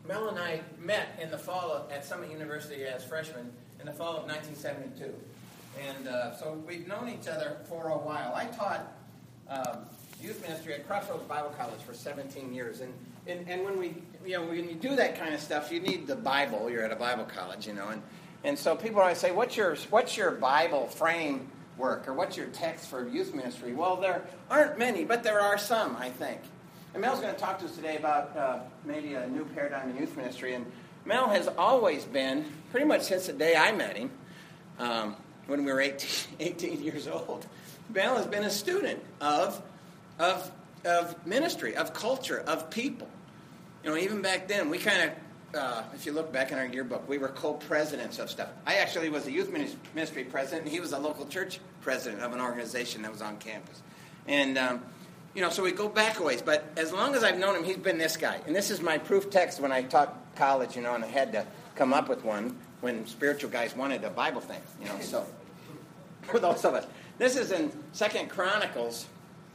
Mel and I met in the fall at Summit University as freshmen in the fall of 1972. And so we've known each other for a while. I taught youth ministry at Crossroads Bible College for 17 years. And when when you do that kind of stuff, you need the Bible. You're at a Bible college, And so people always say, what's your Bible framework, or what's your text for youth ministry? Well, there aren't many, but there are some, I think. And Mel's going to talk to us today about maybe a new paradigm in youth ministry. And Mel has always been, pretty much since the day I met him, when we were 18 years old, Mel has been a student of ministry, of culture, of people. Even back then, we kind of, if you look back in our yearbook, we were co-presidents of stuff. I actually was a youth ministry president, and he was a local church president of an organization that was on campus. And, so we go back a ways. But as long as I've known him, he's been this guy. And this is my proof text when I taught college, and I had to come up with one when spiritual guys wanted a Bible thing, So for those of us. This is in 1 Chronicles,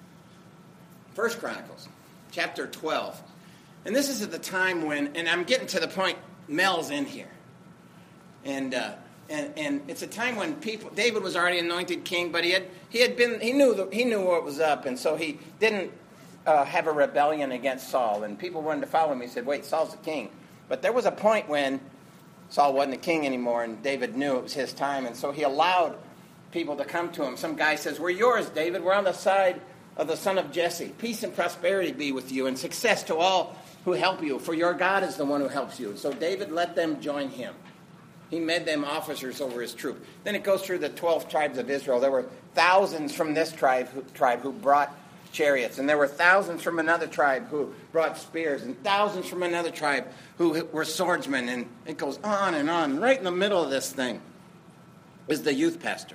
chapter 12. And this is at the time when, and I'm getting to the point, Mel's in here. And it's a time when David was already anointed king, but he knew what was up, and so he didn't have a rebellion against Saul. And people wanted to follow him. He said, "Wait, Saul's the king." But there was a point when Saul wasn't the king anymore, and David knew it was his time, and so he allowed people to come to him. Some guy says, "We're yours, David. We're on the side of the son of Jesse. Peace and prosperity be with you, and success to all who help you, for your God is the one who helps you." So David let them join him. He made them officers over his troop. Then it goes through the 12 tribes of Israel. There were thousands from this tribe who brought chariots, and there were thousands from another tribe who brought spears, and thousands from another tribe who were swordsmen, and it goes on and on. Right in the middle of this thing is the youth pastor.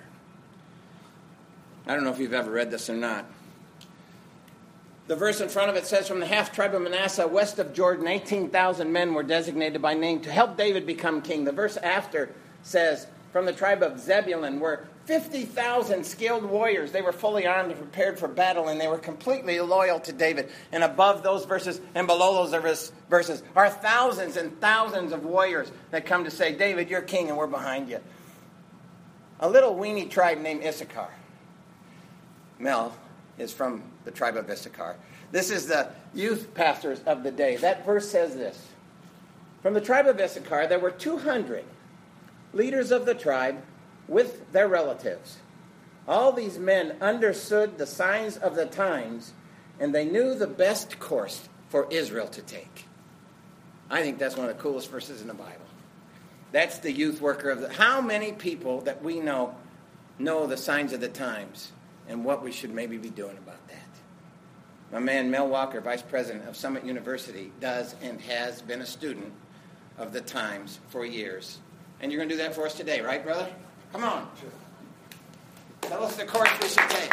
I don't know if you've ever read this or not. The verse in front of it says, from the half-tribe of Manasseh, west of Jordan, 18,000 men were designated by name to help David become king. The verse after says, from the tribe of Zebulun were 50,000 skilled warriors. They were fully armed and prepared for battle, and they were completely loyal to David. And above those verses and below those verses are thousands and thousands of warriors that come to say, David, you're king, and we're behind you. A little weenie tribe named Issachar. Mel is from the tribe of Issachar. This is the youth pastors of the day. That verse says this. From the tribe of Issachar, there were 200 leaders of the tribe with their relatives. All these men understood the signs of the times, and they knew the best course for Israel to take. I think that's one of the coolest verses in the Bible. That's the youth worker of the... How many people that we know the signs of the times and what we should maybe be doing about that? My man Mel Walker, vice president of Summit University, does and has been a student of the times for years. And you're going to do that for us today, right, brother? Come on. Sure. Tell us the course we should take.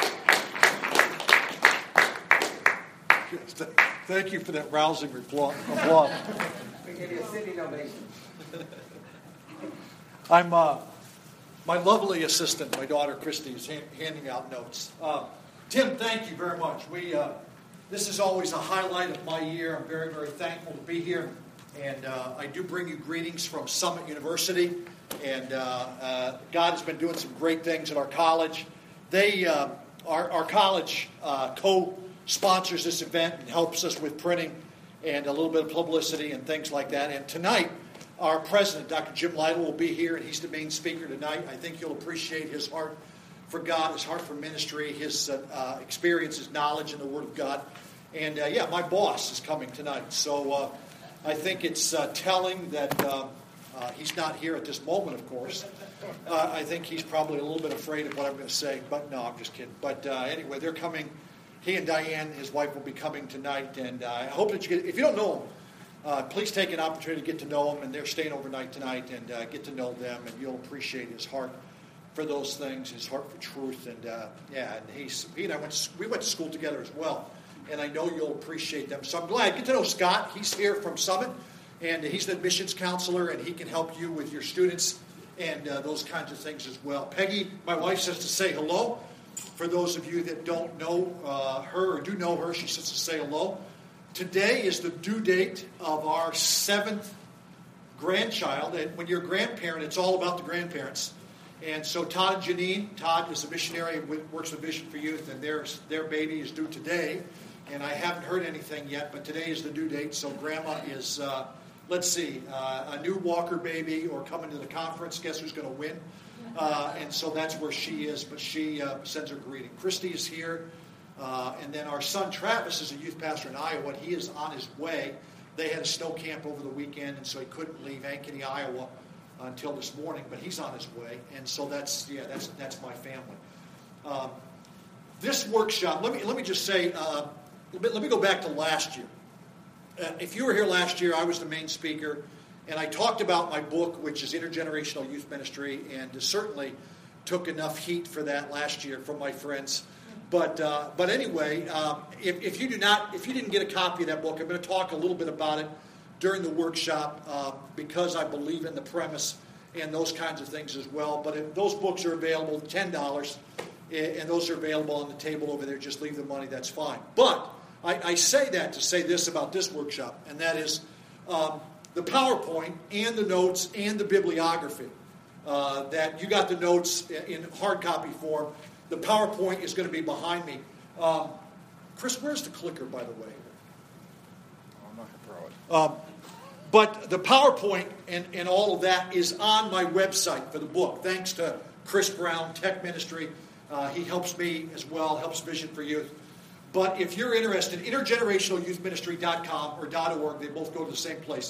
Thank you for that rousing applause. We give you a city ovation. I'm my lovely assistant, my daughter Christy, is handing out notes. Tim, thank you very much. This is always a highlight of my year. I'm very, very thankful to be here. And I do bring you greetings from Summit University. And God has been doing some great things at our college. Our college co-sponsors this event and helps us with printing and a little bit of publicity and things like that. And tonight, our president, Dr. Jim Lytle, will be here, and he's the main speaker tonight. I think you'll appreciate his heart for God, his heart for ministry, his experience, his knowledge in the Word of God. And, my boss is coming tonight. So I think it's telling that he's not here at this moment, of course. I think he's probably a little bit afraid of what I'm going to say. But no, I'm just kidding. But anyway, they're coming. He and Diane, his wife, will be coming tonight. And I hope that you get, if you don't know them, please take an opportunity to get to know them. And they're staying overnight tonight, and get to know them. And you'll appreciate his heart for those things, his heart for truth. And and he and I went to school together as well. And I know you'll appreciate them. So I'm glad. Get to know Scott. He's here from Summit. And he's the admissions counselor, and he can help you with your students and those kinds of things as well. Peggy, my wife, says to say hello. For those of you that don't know her or do know her, she says to say hello. Today is the due date of our 7th grandchild. And when you're a grandparent, it's all about the grandparents. And so Todd and Janine, Todd is a missionary and works with Vision for Youth, and their baby is due today. And I haven't heard anything yet, but today is the due date. So Grandma is, a new Walker baby or coming to the conference. Guess who's going to win? And so that's where she is, but she sends her greeting. Christy is here. And then our son Travis is a youth pastor in Iowa. He is on his way. They had a snow camp over the weekend, and so he couldn't leave Ankeny, Iowa until this morning, but he's on his way. And so that's my family. This workshop, let me just say, let me go back to last year. If you were here last year, I was the main speaker, and I talked about my book, which is Intergenerational Youth Ministry, and certainly took enough heat for that last year from my friends. But anyway, if you didn't get a copy of that book, I'm going to talk a little bit about it during the workshop because I believe in the premise and those kinds of things as well. But if those books are available, $10, and those are available on the table over there. Just leave the money, that's fine. But I say that to say this about this workshop, and that is the PowerPoint and the notes and the bibliography. That you got the notes in hard copy form. The PowerPoint is going to be behind me. Chris, where's the clicker, by the way? I'm not going to throw it. But the PowerPoint and all of that is on my website for the book. Thanks to Chris Brown, Tech Ministry. He helps me as well, helps Vision for Youth. But if you're interested, intergenerationalyouthministry.com or .org, they both go to the same place.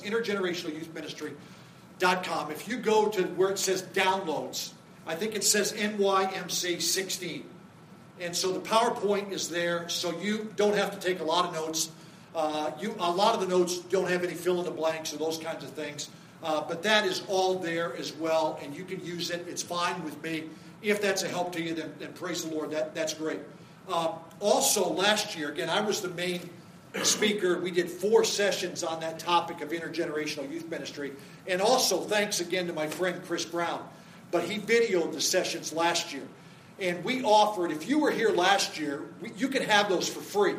Intergenerationalyouthministry.com. If you go to where it says downloads, I think it says NYMC 16. And so the PowerPoint is there, so you don't have to take a lot of notes. A lot of the notes don't have any fill in the blanks or those kinds of things. But that is all there as well, and you can use it. It's fine with me. If that's a help to you, then praise the Lord. That's great. Also, last year, again, I was the main speaker. We did 4 sessions on that topic of intergenerational youth ministry. And also, thanks again to my friend Chris Brown. But he videoed the sessions last year. And we offered, if you were here last year, you can have those for free.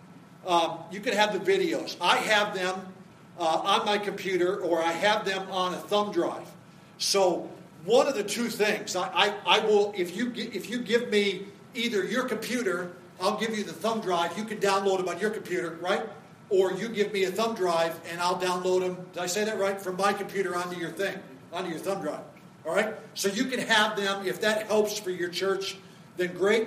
You can have the videos. I have them on my computer, or I have them on a thumb drive. So one of the two things, I will, if you give me either your computer, I'll give you the thumb drive. You can download them on your computer, right? Or you give me a thumb drive, and I'll download them. Did I say that right? From my computer onto your thing, onto your thumb drive. All right? So you can have them. If that helps for your church, then great.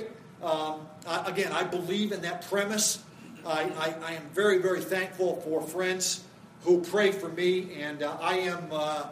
Again, I believe in that premise. I am very, very thankful for friends who pray for me, and I am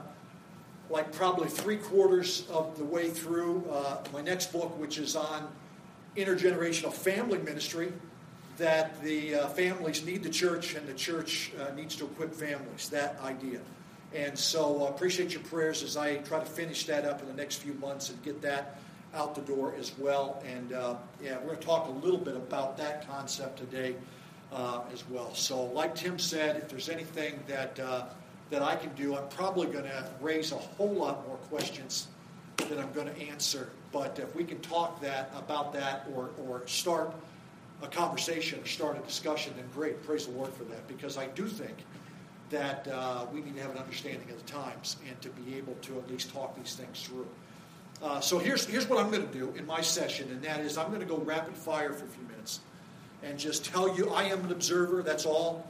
like probably 3/4 of the way through my next book, which is on intergenerational family ministry, that the families need the church and the church needs to equip families, that idea. And so I appreciate your prayers as I try to finish that up in the next few months and get that out the door as well. And we're going to talk a little bit about that concept today as well. So like Tim said, if there's anything that I can do, I'm probably going to raise a whole lot more questions than I'm going to answer. But if we can talk about that or start a conversation or start a discussion, then great. Praise the Lord for that. Because I do think that we need to have an understanding of the times and to be able to at least talk these things through. So here's what I'm going to do in my session, and that is I'm going to go rapid fire for a few minutes and just tell you I am an observer, that's all.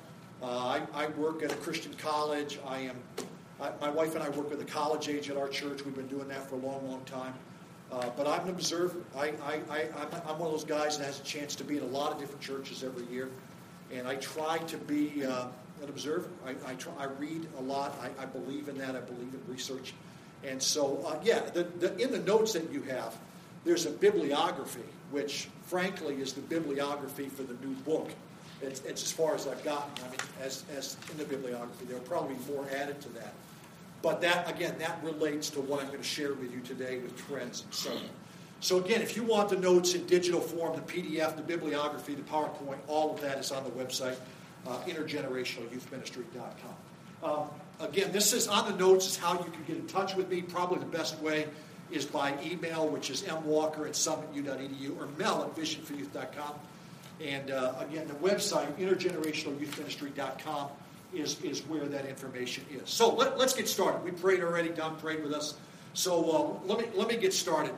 I work at a Christian college. My wife and I work with the college age at our church. We've been doing that for a long, long time. But I'm an observer. I'm one of those guys that has a chance to be in a lot of different churches every year. And I try to be an observer. I read a lot. I believe in that. I believe in research. And so, in the notes that you have, there's a bibliography, which, frankly, is the bibliography for the new book. It's as far as I've gotten. I mean, as in the bibliography, there will probably be more added to that. But that relates to what I'm going to share with you today with trends and so on. So again, if you want the notes in digital form, the PDF, the bibliography, the PowerPoint, all of that is on the website, intergenerationalyouthministry.com. Again, this is on the notes is how you can get in touch with me. Probably the best way is by email, which is mwalker@summitu.edu or mel@visionforyouth.com. And again, the website, intergenerationalyouthministry.com, is where that information is. So let's get started. We prayed already. Don prayed with us. So let me get started.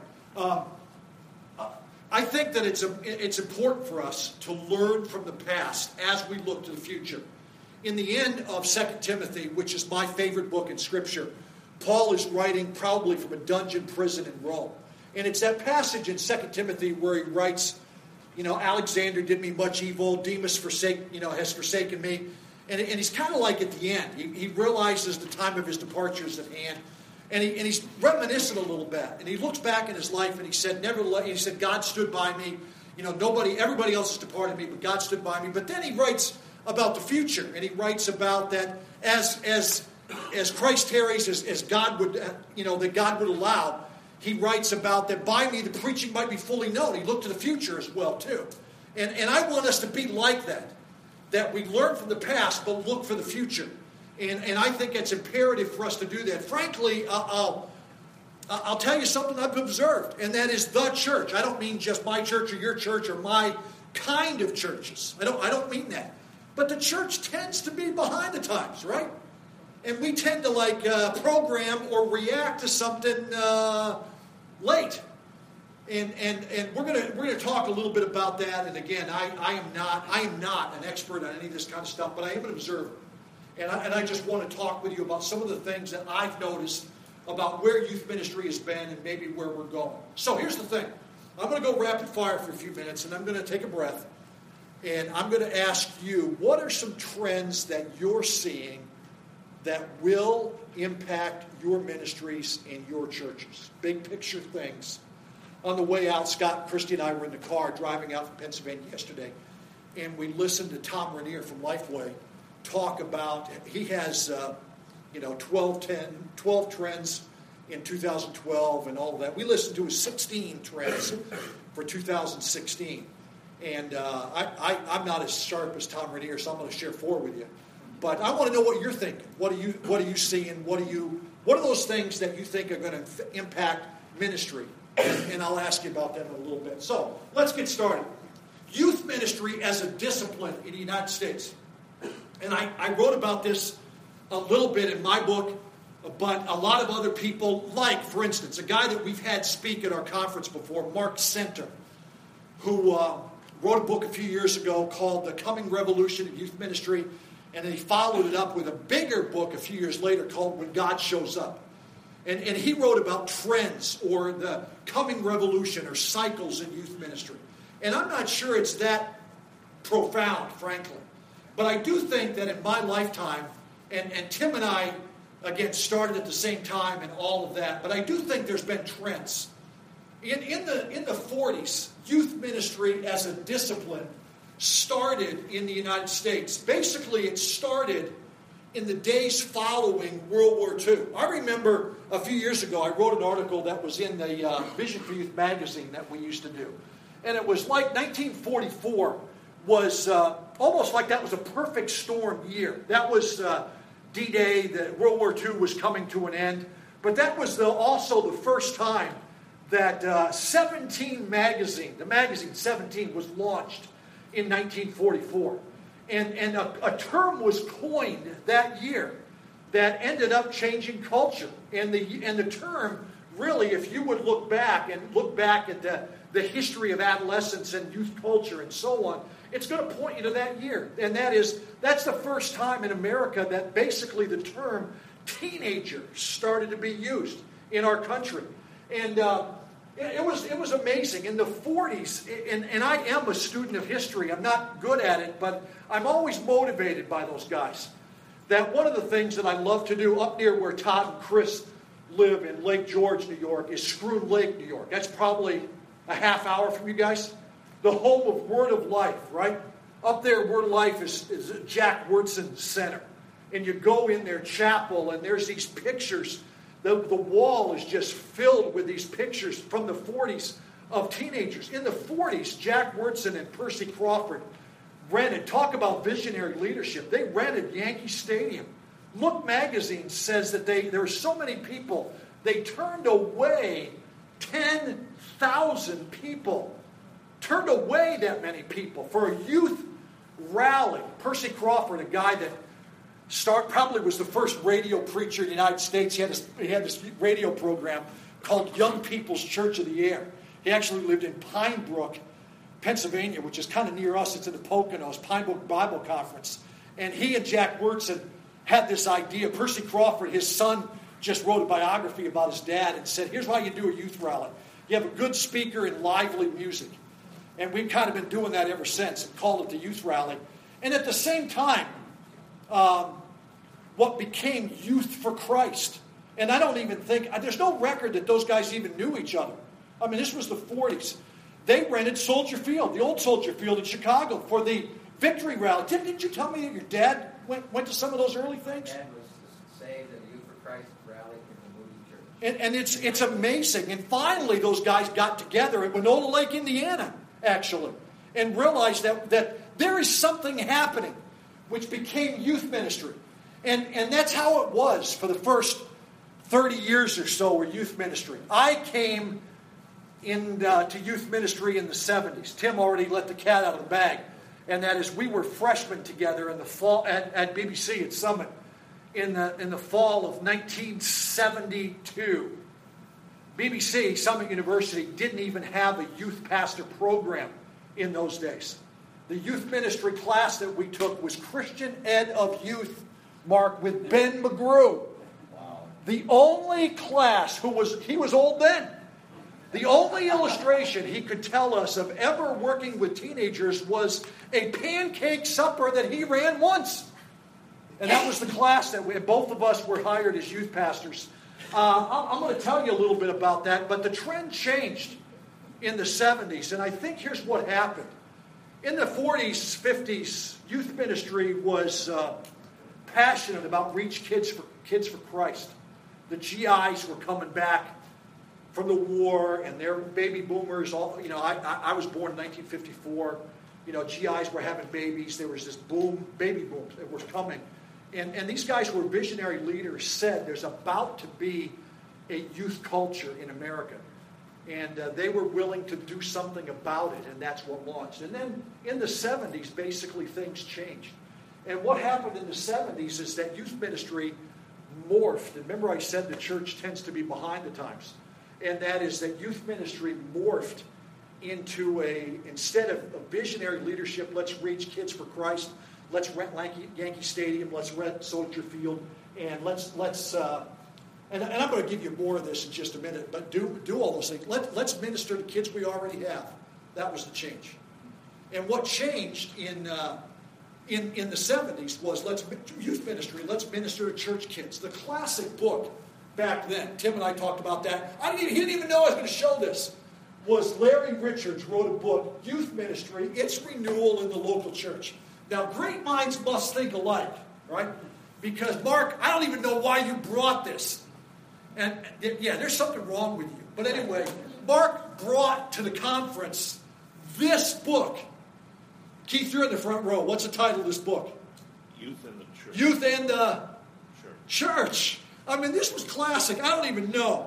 I think that it's important for us to learn from the past as we look to the future. In the end of 2 Timothy, which is my favorite book in Scripture, Paul is writing probably from a dungeon prison in Rome. And it's that passage in 2 Timothy where he writes, Alexander did me much evil, Demas has forsaken me. And he's kind of like at the end. He realizes the time of his departure is at hand. And he's reminiscent a little bit. And he looks back in his life and he said, God stood by me. Everybody else has departed me, but God stood by me. But then he writes about the future. And he writes about that as Christ tarries, as God would, that God would allow. He writes about that by me the preaching might be fully known. He looked to the future as well, too. And I want us to be like that we learn from the past but look for the future. And I think it's imperative for us to do that. Frankly, I'll tell you something I've observed, and that is the church. I don't mean just my church or your church or my kind of churches. I don't mean that. But the church tends to be behind the times, right? And we tend to program or react to something late. And we're gonna talk a little bit about that. And again, I am not an expert on any of this kind of stuff, but I am an observer. And I just want to talk with you about some of the things that I've noticed about where youth ministry has been and maybe where we're going. So here's the thing. I'm going to go rapid fire for a few minutes, and I'm going to take a breath. And I'm going to ask you, what are some trends that you're seeing that will impact your ministries and your churches? Big picture things. On the way out, Scott, Christy, and I were in the car driving out from Pennsylvania yesterday, and we listened to Tom Rainier from Lifeway talk about, he has 12 trends in 2012 and all of that. We listened to his 16 trends for 2016. And I'm not as sharp as Tom Rainier, so I'm going to share 4 with you. But I want to know what you're thinking. What are you seeing? What are those things that you think are going to impact ministry? And I'll ask you about them in a little bit. So let's get started. Youth ministry as a discipline in the United States. And I wrote about this a little bit in my book, but a lot of other people, like, for instance, a guy that we've had speak at our conference before, Mark Center, who wrote a book a few years ago called The Coming Revolution in Youth Ministry, and then he followed it up with a bigger book a few years later called When God Shows Up. And he wrote about trends or the coming revolution or cycles in youth ministry. And I'm not sure it's that profound, frankly. But I do think that in my lifetime, and Tim and I, again, started at the same time and all of that, but I do think there's been trends. In the 40s, youth ministry as a discipline started in the United States. Basically, it started in the days following World War II. I remember a few years ago, I wrote an article that was in the Vision for Youth magazine that we used to do. And it was like 1944 was almost like that was a perfect storm year. That was D-Day, that World War II was coming to an end. But that was also the first time that 17 magazine, the magazine 17, was launched in 1944. And a term was coined that year that ended up changing culture. And the term, really, if you would look back at the history of adolescence and youth culture and so on, it's going to point you to that year. And that's the first time in America that basically the term teenager started to be used in our country. And it was amazing. In the 40s, and I am a student of history. I'm not good at it, but I'm always motivated by those guys. That one of the things that I love to do up near where Todd and Chris live in Lake George, New York, is Schroon Lake, New York. That's probably a half hour from you guys. The home of Word of Life, right? Up there, Word of Life is Jack Wyrtzen Center. And you go in their chapel, and there's these pictures. The wall is just filled with these pictures from the 40s of teenagers. In the 40s, Jack Wyrtzen and Percy Crawford rented, talk about visionary leadership, they rented Yankee Stadium. Look magazine says that there were so many people, they turned away 10,000 people turned away that many people for a youth rally. Percy Crawford, a guy that probably was the first radio preacher in the United States. He had this radio program called Young People's Church of the Air. He actually lived in Pine Brook, Pennsylvania, which is kind of near us. It's in the Poconos, Pine Brook Bible Conference. And he and Jack Wyrtzen had this idea. Percy Crawford, his son, just wrote a biography about his dad and said, here's how you do a youth rally. You have a good speaker and lively music. And we've kind of been doing that ever since and called it the youth rally. And at the same time, what became Youth for Christ. And I don't even think, there's no record that those guys even knew each other. I mean, this was the 40s. They rented Soldier Field, the old Soldier Field in Chicago, for the Victory Rally. Didn't you tell me that your dad went to some of those early things? My dad was saved at a Youth for Christ rally in the Moody Church. And it's amazing. And finally, those guys got together at Winona Lake, Indiana, actually, and realized that there is something happening, which became youth ministry. And that's how it was for the first 30 years or so were youth ministry. I came to youth ministry in the 70s. Tim already let the cat out of the bag. And that is, we were freshmen together in the fall at BBC at Summit in the fall of 1972. BBC, Summit University, didn't even have a youth pastor program in those days. The youth ministry class that we took was Christian Ed of Youth, Mark, with Ben McGrew. Wow. The only class he was old then. The only illustration he could tell us of ever working with teenagers was a pancake supper that he ran once. And that was the class that both of us were hired as youth pastors. I'm going to tell you a little bit about that, but the trend changed in the 70s, and I think here's what happened. In the 40s, 50s, youth ministry was passionate about reach kids for Christ. The GIs were coming back from the war, and they're baby boomers. I was born in 1954. GIs were having babies. There was this baby boom that was coming. And these guys who were visionary leaders said there's about to be a youth culture in America. And they were willing to do something about it, and that's what launched. And then in the 70s, basically things changed. And what happened in the 70s is that youth ministry morphed. And remember I said the church tends to be behind the times. And that is that youth ministry morphed into instead of a visionary leadership, let's reach kids for Christ, let's rent Yankee Stadium, let's rent Soldier Field, and let's and I'm going to give you more of this in just a minute, but do all those things. Let's minister to kids we already have. That was the change. And what changed in the 70s was youth ministry, let's minister to church kids. The classic book back then, Tim and I talked about that. He didn't even know I was going to show this. Was Larry Richards wrote a book, Youth Ministry, Its Renewal in the Local Church. Now, great minds must think alike, right? Because, Mark, I don't even know why you brought this. And, yeah, there's something wrong with you. But anyway, Mark brought to the conference this book. Keith, you're in the front row. What's the title of this book? Youth and the Church. Youth and the Church. I mean, this was classic. I don't even know.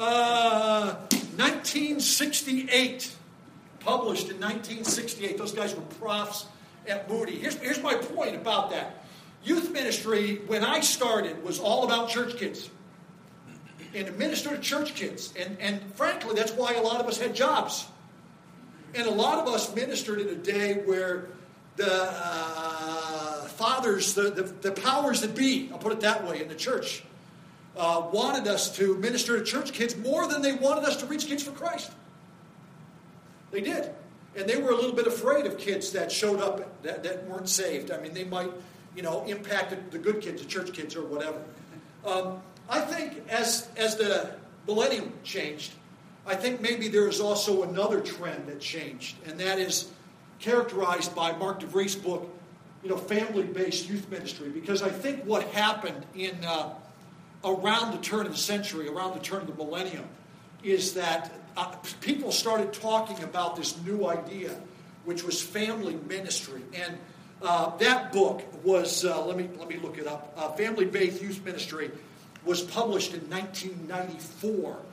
1968. Published in 1968. Those guys were profs at Moody. Here's my point about that. Youth ministry, when I started, was all about church kids. And to minister to church kids. And frankly, that's why a lot of us had jobs. And a lot of us ministered in a day where the fathers, the powers that be, I'll put it that way, in the church, wanted us to minister to church kids more than they wanted us to reach kids for Christ. They did. And they were a little bit afraid of kids that showed up that weren't saved. I mean, they might, impact the good kids, the church kids, or whatever. I think as the millennium changed, I think maybe there is also another trend that changed, and that is characterized by Mark DeVries' book, family-based youth ministry. Because I think what happened around the turn of the century, around the turn of the millennium, is that people started talking about this new idea, which was family ministry. And that book was, let me look it up, Family-Based Youth Ministry was published in 1994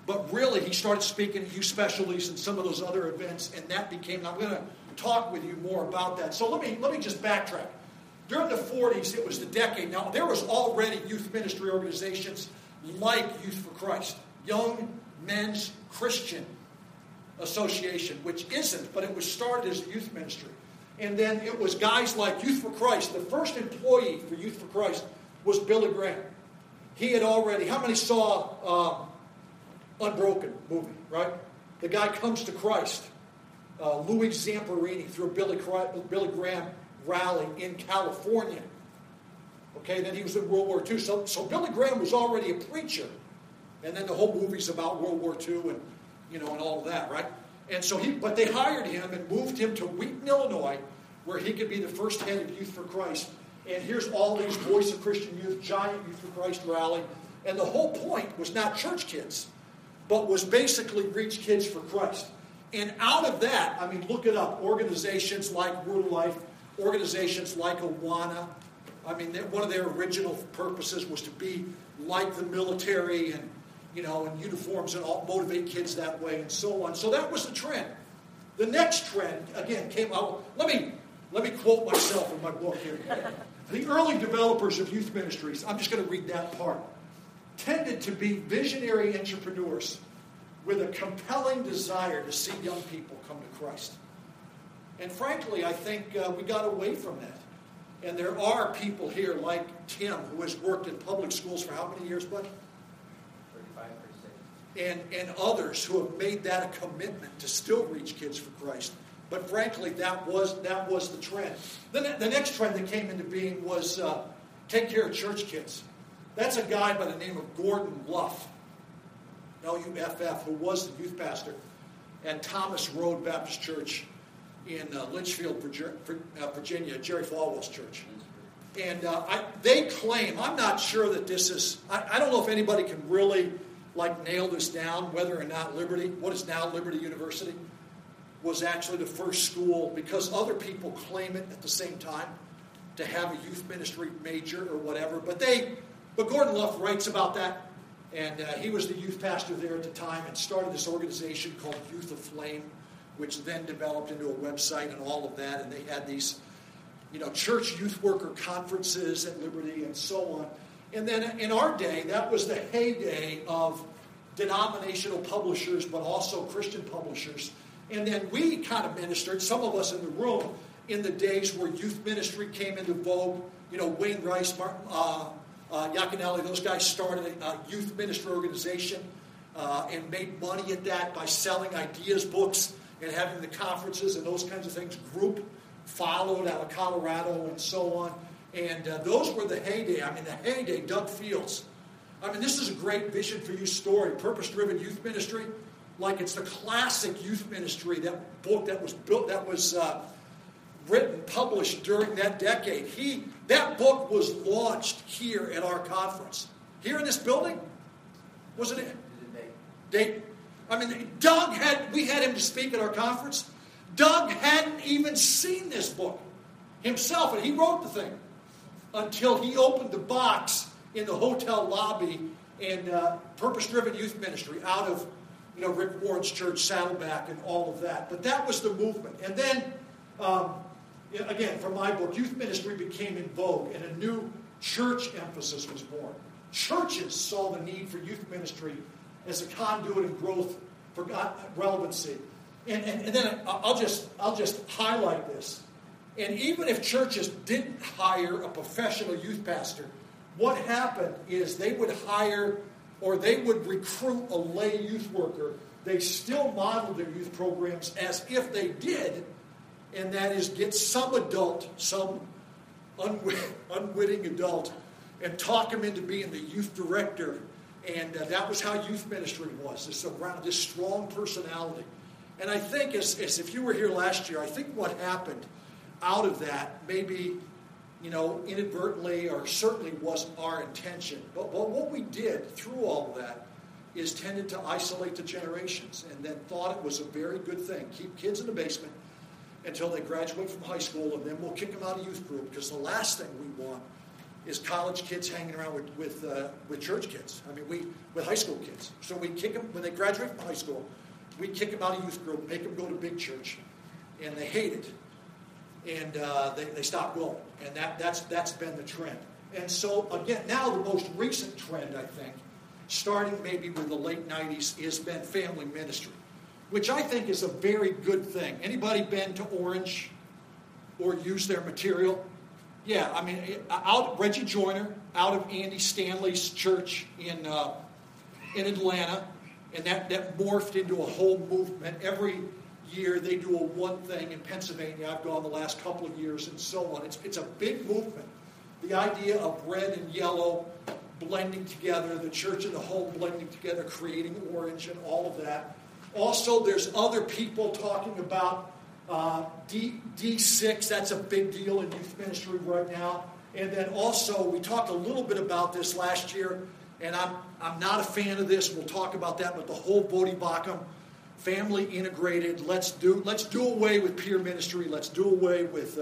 But really, he started speaking at youth specialties and some of those other events, and that became, I'm going to talk with you more about that. So let me just backtrack. During the 40s, it was the decade. Now, there was already youth ministry organizations like Youth for Christ, Young Men's Christian Association, which isn't, but it was started as a youth ministry. And then it was guys like Youth for Christ. The first employee for Youth for Christ was Billy Graham. He had already, how many saw Unbroken movie, right? The guy comes to Christ. Louis Zamperini threw a Billy Graham rally in California. Okay, then he was in World War II. So Billy Graham was already a preacher. And then the whole movie's about World War II and, and all of that, right? And so but they hired him and moved him to Wheaton, Illinois, where he could be the first head of Youth for Christ. And here's all these Voice of Christian Youth, giant Youth for Christ rally. And the whole point was not church kids, but was basically reach kids for Christ. And out of that, I mean, look it up. Organizations like Word of Life, organizations like Awana. I mean, one of their original purposes was to be like the military and, and uniforms and all, motivate kids that way and so on. So that was the trend. The next trend, again, came out. Let me quote myself in my book here. The early developers of youth ministries, I'm just going to read that part, tended to be visionary entrepreneurs with a compelling desire to see young people come to Christ. And frankly, I think we got away from that. And there are people here like Tim, who has worked in public schools for how many years, bud? 35, 36. And others who have made that a commitment to still reach kids for Christ. But frankly, that was the trend. The next trend that came into being was take care of church kids. That's a guy by the name of Gordon Luff, L-U-F-F, who was the youth pastor at Thomas Road Baptist Church in Litchfield, Virginia, Jerry Falwell's church. And they claim, I'm not sure that this is, I don't know if anybody can really nail this down, whether or not Liberty, what is now Liberty University, was actually the first school, because other people claim it at the same time, to have a youth ministry major or whatever. But Gordon Luff writes about that, and he was the youth pastor there at the time and started this organization called Youth Aflame, which then developed into a website and all of that, and they had these, church youth worker conferences at Liberty and so on. And then in our day, that was the heyday of denominational publishers, but also Christian publishers. And then we kind of ministered, some of us in the room, in the days where youth ministry came into vogue. Wayne Rice, Martin Yaconelli, those guys started a youth ministry organization and made money at that by selling ideas books and having the conferences and those kinds of things. Group followed out of Colorado and so on. And those were the heyday. I mean, the heyday, Doug Fields. I mean, this is a great Vision for You story. Purpose-driven youth ministry. Like it's the classic youth ministry, that book that was built, that was written, published during that decade. That book was launched here at our conference. Here in this building? Was it? Dayton. I mean, we had him to speak at our conference. Doug hadn't even seen this book himself, and he wrote the thing until he opened the box in the hotel lobby and Purpose-Driven Youth Ministry out of Rick Warren's church, Saddleback, and all of that. But that was the movement. And then, again, from my book, youth ministry became in vogue, and a new church emphasis was born. Churches saw the need for youth ministry as a conduit of growth for relevancy. And then I'll just highlight this. And even if churches didn't hire a professional youth pastor, what happened is they would hire or they would recruit a lay youth worker. They still modeled their youth programs as if they did, and that is get some adult, some unwitting adult, and talk him into being the youth director. And that was how youth ministry was, this strong personality. And I think, as if you were here last year, I think what happened out of that, maybe, inadvertently or certainly wasn't our intention. But what we did through all of that is tended to isolate the generations and then thought it was a very good thing. Keep kids in the basement until they graduate from high school, and then we'll kick them out of youth group, because the last thing we want is college kids hanging around with church kids. I mean, with high school kids. So we kick them, when they graduate from high school, we kick them out of youth group, make them go to big church, and they hate it. And they stop going. And that's been the trend. And so, again, now the most recent trend, I think, starting maybe with the late 90s, has been family ministry, which I think is a very good thing. Anybody been to Orange or used their material? Yeah, I mean, Reggie Joyner, out of Andy Stanley's church in Atlanta, and that morphed into a whole movement. Every year they do a one thing in Pennsylvania. I've gone the last couple of years and so on. It's a big movement. The idea of red and yellow blending together, the church and the home blending together, creating orange and all of that. Also, there's other people talking about D6. That's a big deal in youth ministry right now. And then also, we talked a little bit about this last year, and I'm not a fan of this. We'll talk about that, but the whole Bodhi Bacham, family integrated. Let's do away with peer ministry. Let's do away with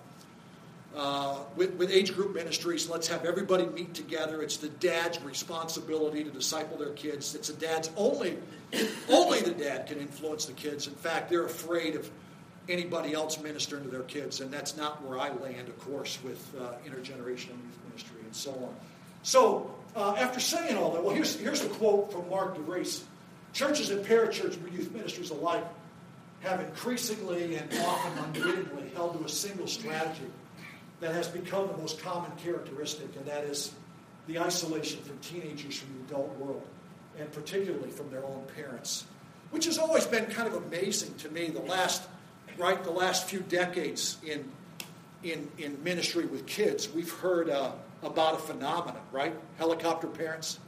age group ministries. Let's have everybody meet together. It's the dad's responsibility to disciple their kids. It's the dad's only the dad can influence the kids. In fact, they're afraid of anybody else ministering to their kids, and that's not where I land, of course, with intergenerational youth ministry and so on. So after saying all that, well, here's the quote from Mark DeVries. Churches and parachurch youth ministries alike have increasingly and often unwittingly held to a single strategy that has become the most common characteristic, and that is the isolation from teenagers from the adult world, and particularly from their own parents, which has always been kind of amazing to me. The last few decades in ministry with kids, we've heard about a phenomenon, right? Helicopter parents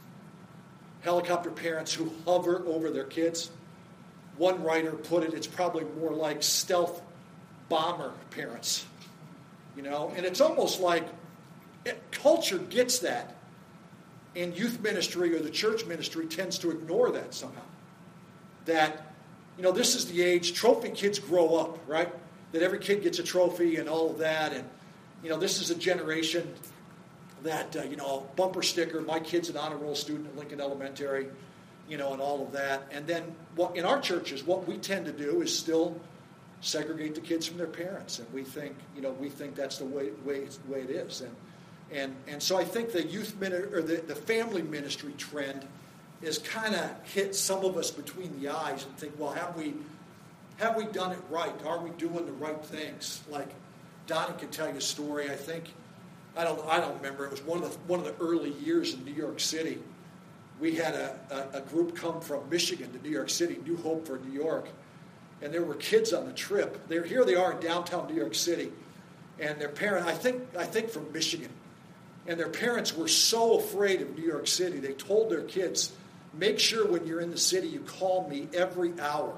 who hover over their kids. One writer put it, it's probably more like stealth bomber parents. And it's almost like culture gets that, and youth ministry or the church ministry tends to ignore that somehow. That, this is the age, trophy kids grow up, right? That every kid gets a trophy and all of that, and, this is a generation that, bumper sticker, my kid's an honor roll student at Lincoln Elementary, and all of that. And then in our churches, what we tend to do is still segregate the kids from their parents, and we think that's the way it is, and so I think the youth or the family ministry trend is kind of hit some of us between the eyes and think, well, have we done it right? Are we doing the right things? Like Donnie can tell you a story. I don't remember. It was one of the early years in New York City. We had a group come from Michigan to New York City, New Hope for New York. And there were kids on the trip. Here they are in downtown New York City, and their parent, I think from Michigan, and their parents were so afraid of New York City, they told their kids, make sure when you're in the city you call me every hour.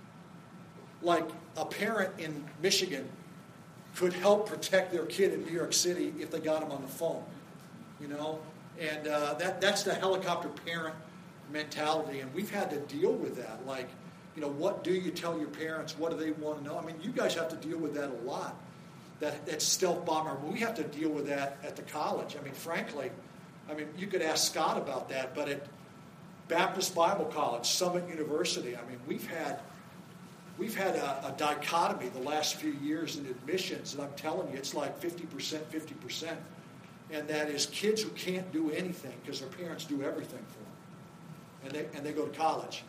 Like a parent in Michigan could help protect their kid in New York City if they got him on the phone, And that's the helicopter parent mentality, and we've had to deal with that. Like, what do you tell your parents? What do they want to know? I mean, you guys have to deal with that a lot. That stealth bomber. We have to deal with that at the college. I mean, frankly, you could ask Scott about that, but at Baptist Bible College, Summit University, we've had a dichotomy the last few years in admissions, and I'm telling you, it's like 50%, 50%. And that is kids who can't do anything because their parents do everything for them. And they go to college.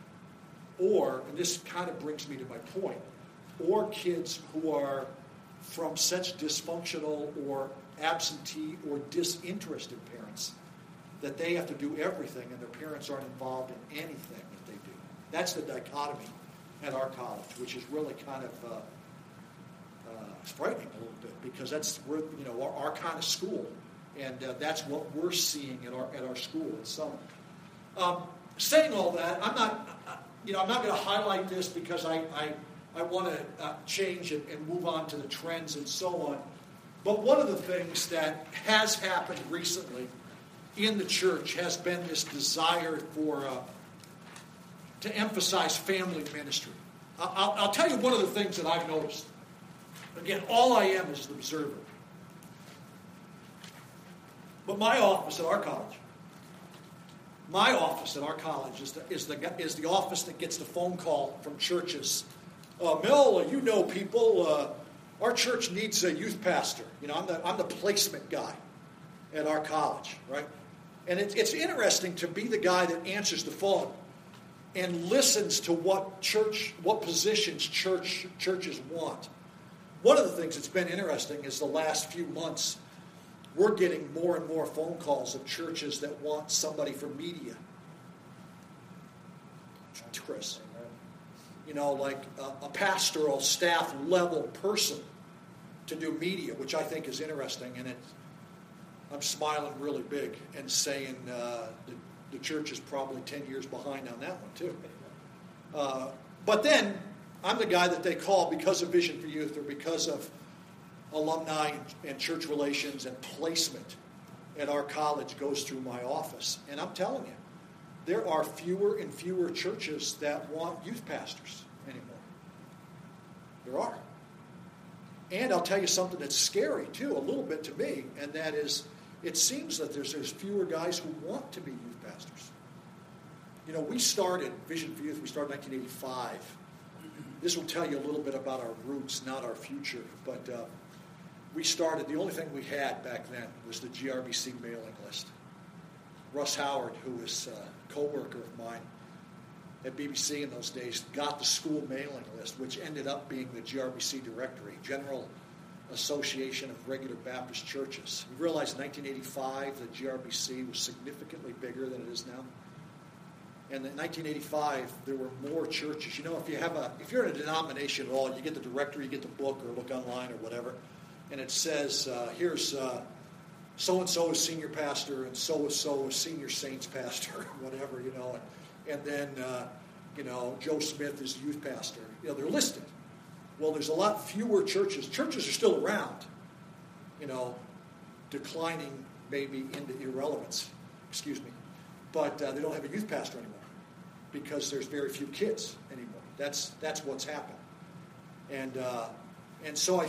Or, and this kind of brings me to my point, or kids who are from such dysfunctional or absentee or disinterested parents that they have to do everything and their parents aren't involved in anything that they do. That's the dichotomy at our college, which is really kind of frightening a little bit, because we're our kind of school, and that's what we're seeing at our school at Summit. Saying all that, I'm not going to highlight this because I want to change and move on to the trends and so on. But one of the things that has happened recently in the church has been this desire to emphasize family ministry. I'll tell you one of the things that I've noticed. Again, all I am is an observer. But my office at our college is the office that gets the phone call from churches. Mel, you know people. Our church needs a youth pastor. You know, I'm the placement guy at our college, right? And it's interesting to be the guy that answers the phone and listens to what positions churches want. One of the things that's been interesting is the last few months, we're getting more and more phone calls of churches that want somebody for media. Chris, you know, like a pastoral staff level person to do media, which I think is interesting, and I'm smiling really big and saying the church is probably 10 years behind on that one too. But then I'm the guy that they call because of Vision for Youth or because of alumni and church relations and placement at our college goes through my office. And I'm telling you, there are fewer and fewer churches that want youth pastors anymore. There are. And I'll tell you something that's scary too, a little bit to me, and that is it seems that there's fewer guys who want to be youth pastors. You know, we started Vision for Youth, we started in 1985. This will tell you a little bit about our roots, not our future. But we started, the only thing we had back then was the GRBC mailing list. Russ Howard, who was a co-worker of mine at BBC in those days, got the school mailing list, which ended up being the GRBC directory, General Association of Regular Baptist Churches. We realized in 1985 that GRBC was significantly bigger than it is now. And in 1985, there were more churches. You know, if you're in a denomination at all, you get the directory, you get the book, or look online or whatever, and it says, here's so-and-so is senior pastor, and so-and-so is senior saints pastor, or whatever, you know. And then, Joe Smith is youth pastor. You know, they're listed. Well, there's a lot fewer churches. Churches are still around, declining maybe into irrelevance, but they don't have a youth pastor anymore because there's very few kids anymore. That's what's happened. And so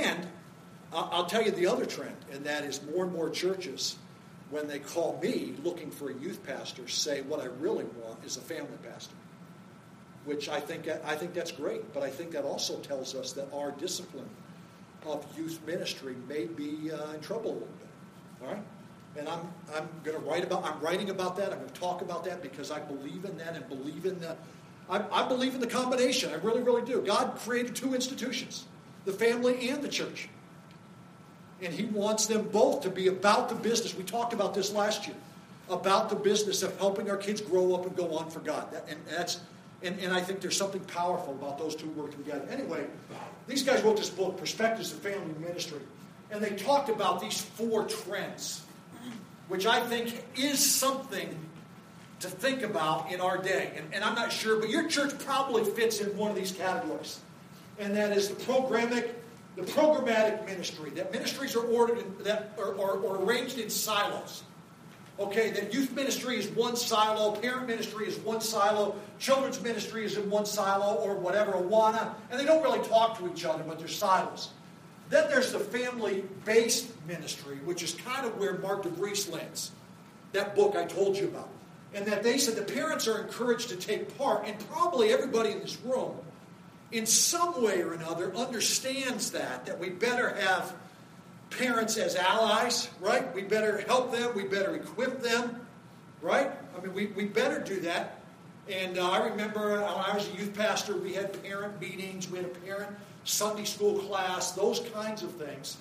I'll tell you the other trend, and that is more and more churches, when they call me looking for a youth pastor, say what I really want is a family pastor, which I think that's great. But I think that also tells us that our discipline of youth ministry may be in trouble a little bit. All right, and I'm writing about that. I'm going to talk about that because I believe in that and believe in the. I believe in the combination. I really, really do. God created two institutions, the family and the church. And he wants them both to be about the business. We talked about this last year, about the business of helping our kids grow up and go on for God. And I think there's something powerful about those two working together. Anyway, these guys wrote this book, Perspectives of Family Ministry, and they talked about these 4 trends, which I think is something to think about in our day. And I'm not sure, but your church probably fits in one of these categories. And that is the programmatic ministry. That ministries are ordered or arranged in silos. Okay, that youth ministry is one silo, parent ministry is one silo, children's ministry is in one silo, or whatever, Awana, and they don't really talk to each other, but they're silos. Then there's the family-based ministry, which is kind of where Mark DeVries lands, that book I told you about. And that they said the parents are encouraged to take part, and probably everybody in this room, in some way or another, understands that we better have parents as allies, right? We better help them. We better equip them, right? I mean, we better do that. And I remember when I was a youth pastor, we had parent meetings. We had a parent Sunday school class, those kinds of things.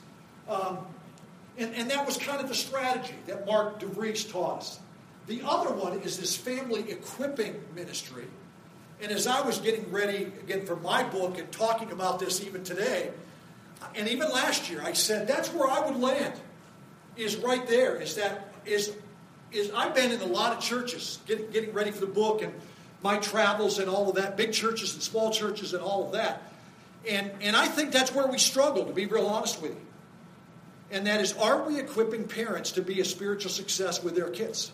And that was kind of the strategy that Mark DeVries taught us. The other one is this family equipping ministry. And as I was getting ready, again, for my book and talking about this even today, and even last year, I said that's where I would land, is right there, is I've been in a lot of churches getting ready for the book and my travels and all of that, big churches and small churches and all of that. And I think that's where we struggle, to be real honest with you. And that is, are we equipping parents to be a spiritual success with their kids?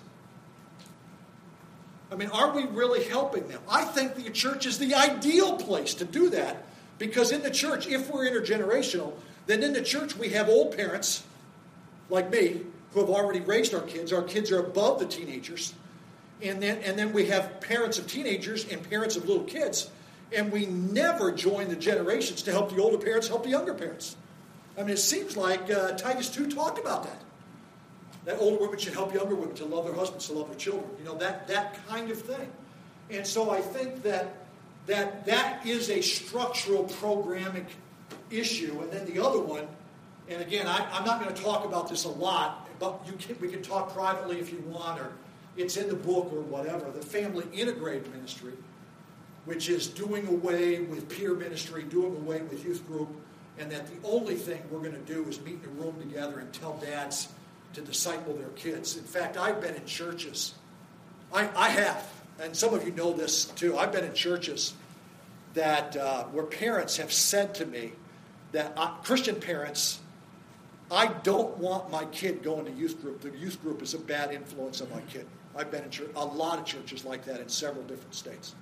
I mean, are we really helping them? I think the church is the ideal place to do that, because in the church, if we're intergenerational, then in the church we have old parents, like me, who have already raised our kids. Our kids are above the teenagers. And then we have parents of teenagers and parents of little kids. And we never join the generations to help the older parents help the younger parents. I mean, it seems like Titus 2 talked about that. That older women should help younger women to love their husbands, to love their children. You know, that kind of thing. And so I think that is a structural programming issue. And then the other one, and again, I'm not going to talk about this a lot, but we can talk privately if you want, or it's in the book or whatever, the family integrated ministry, which is doing away with peer ministry, doing away with youth group, and that the only thing we're going to do is meet in a room together and tell dads to disciple their kids. In fact, I've been in churches. I have, and some of you know this too. I've been in churches that where parents have said to me that Christian parents, I don't want my kid going to youth group. The youth group is a bad influence on my kid. I've been in a lot of churches like that in several different states.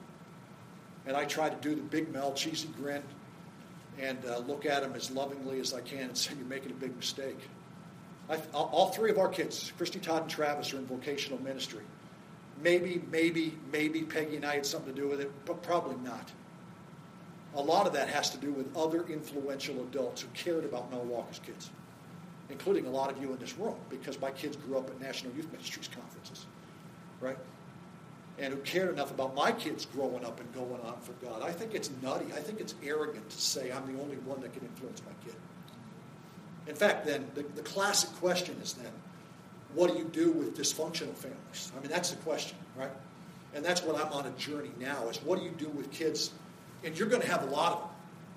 And I try to do the big Mel cheesy grin and look at them as lovingly as I can and say, you're making a big mistake. All three of our kids, Christy, Todd, and Travis, are in vocational ministry. Maybe Peggy and I had something to do with it, but probably not. A lot of that has to do with other influential adults who cared about Mel Walker's kids, including a lot of you in this room, because my kids grew up at National Youth Ministries conferences, right? And who cared enough about my kids growing up and going on for God. I think it's nutty. I think it's arrogant to say I'm the only one that can influence my kid. In fact, then, the classic question is then, what do you do with dysfunctional families? I mean, that's the question, right? And that's what I'm on a journey now, is what do you do with kids? And you're going to have a lot of them.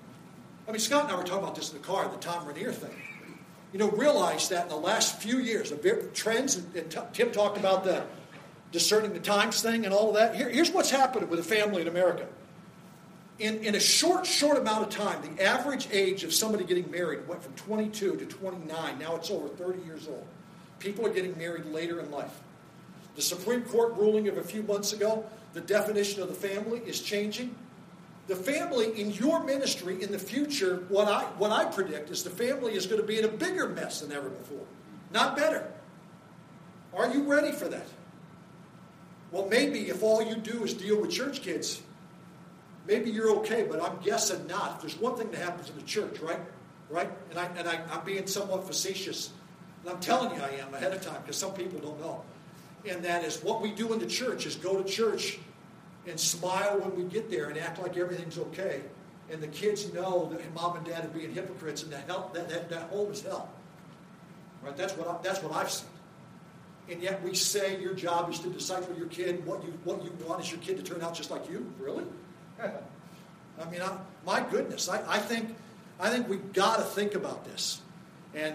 I mean, Scott and I were talking about this in the car, the Tom Rainier thing. You know, realize that in the last few years, the trends, and Tim talked about the discerning the times thing and all of that. Here's what's happening with a family in America. In a short amount of time, the average age of somebody getting married went from 22 to 29. Now it's over 30 years old. People are getting married later in life. The Supreme Court ruling of a few months ago, the definition of the family is changing. The family in your ministry in the future, what I predict is the family is going to be in a bigger mess than ever before, not better. Are you ready for that? Well, maybe if all you do is deal with church kids, maybe you're okay, but I'm guessing not. There's one thing that happens in the church, right? And I'm being somewhat facetious, and I'm telling you I am ahead of time because some people don't know. And that is what we do in the church is go to church and smile when we get there and act like everything's okay. And the kids know that mom and dad are being hypocrites and that home is hell. Right? That's what I've seen. And yet we say your job is to disciple your kid. What you want is your kid to turn out just like you. Really? I mean, my goodness. I think we've got to think about this. And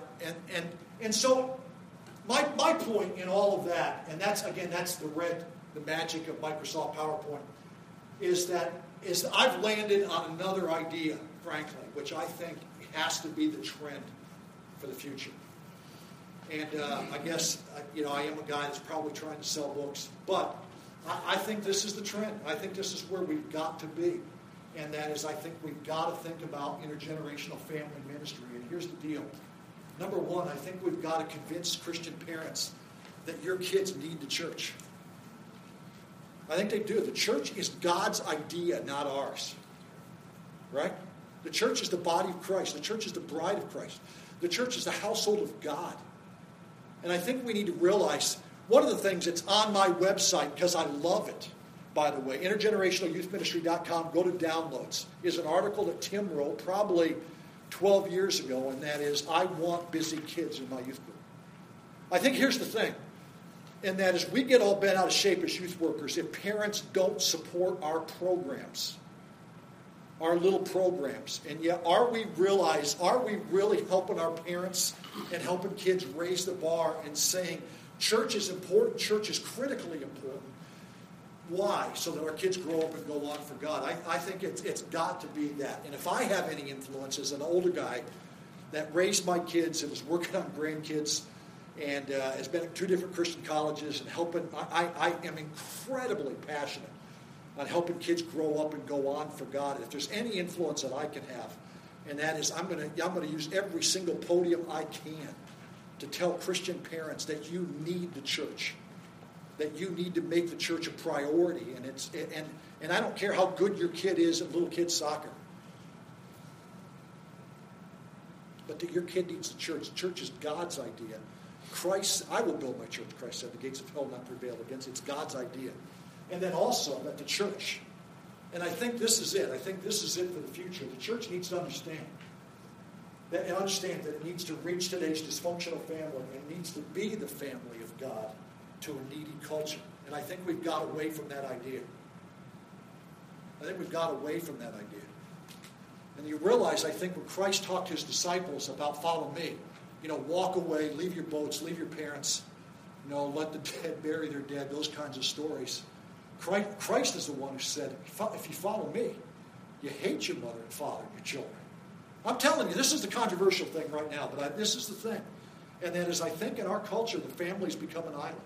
so my point in all of that, and that's the magic of Microsoft PowerPoint, is I've landed on another idea, frankly, which I think has to be the trend for the future. And I guess, I am a guy that's probably trying to sell books, but I think this is the trend. I think this is where we've got to be. And that is, I think we've got to think about intergenerational family ministry. And here's the deal. Number one, I think we've got to convince Christian parents that your kids need the church. I think they do. The church is God's idea, not ours. Right? The church is the body of Christ. The church is the bride of Christ. The church is the household of God. And I think we need to realize, one of the things that's on my website, because I love it, by the way, intergenerationalyouthministry.com, go to downloads, is an article that Tim wrote probably 12 years ago, and that is, I want busy kids in my youth group. I think here's the thing, and that is we get all bent out of shape as youth workers if parents don't support our programs, our little programs. And yet, are we really helping our parents and helping kids raise the bar and saying, church is important, church is critically important. Why? So that our kids grow up and go on for God. I think it's got to be that. And if I have any influence as an older guy that raised my kids and is working on grandkids and has been at 2 different Christian colleges and helping, I am incredibly passionate on helping kids grow up and go on for God. And if there's any influence that I can have, and that is I'm going to use every single podium I can to tell Christian parents that you need the church, that you need to make the church a priority. And I don't care how good your kid is at little kid soccer, but that your kid needs the church. The church is God's idea. Christ, I will build my church, Christ said, the gates of hell will not prevail against it. It's God's idea. And then also that the church, and I think this is it. I think this is it for the future. The church needs to understand that it needs to reach today's dysfunctional family and needs to be the family of God to a needy culture. And I think we've got away from that idea. And you realize, I think, when Christ talked to his disciples about follow me, walk away, leave your boats, leave your parents, let the dead bury their dead, those kinds of stories. Christ is the one who said, if you follow me, you hate your mother and father and your children. I'm telling you, this is the controversial thing right now, but this is the thing. And that is, I think in our culture, the family's become an island.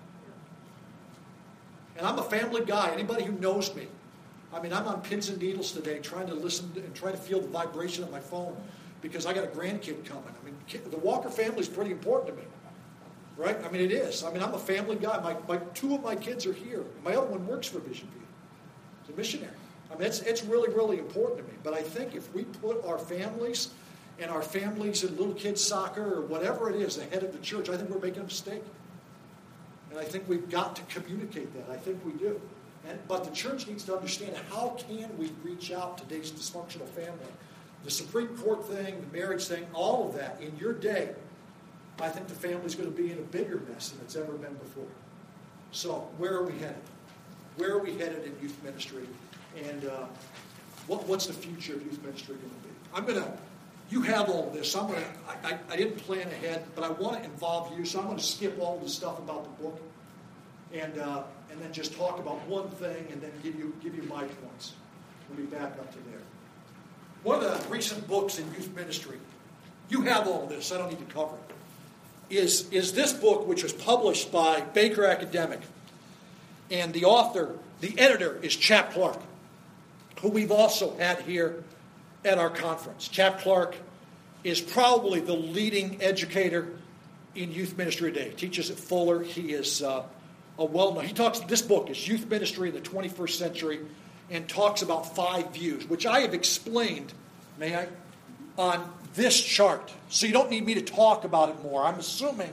And I'm a family guy. Anybody who knows me, I'm on pins and needles today trying to listen and try to feel the vibration of my phone because I got a grandkid coming. The Walker family is pretty important to me. Right? It is. I'm a family guy. Two of my kids are here. My other one works for Vision View. He's a missionary. It's really, really important to me. But I think if we put our families and little kids soccer or whatever it is ahead of the church, I think we're making a mistake. And I think we've got to communicate that. I think we do. But the church needs to understand, how can we reach out to today's dysfunctional family? The Supreme Court thing, the marriage thing, all of that, in your day, I think the family's going to be in a bigger mess than it's ever been before. So where are we headed? Where are we headed in youth ministry? And what's the future of youth ministry going to be? You have all of this. I didn't plan ahead, but I want to involve you, so I'm going to skip all the stuff about the book and then just talk about one thing and then give you my points. We'll be back up to there. One of the recent books in youth ministry, you have all of this, I don't need to cover it, is this book, which was published by Baker Academic. And the author, the editor, is Chap Clark, who we've also had here at our conference. Chap Clark is probably the leading educator in youth ministry today. He teaches at Fuller. He is a well-known. This book is Youth Ministry in the 21st Century, and talks about 5 views, which I have explained, may I, on this chart. So you don't need me to talk about it more. I'm assuming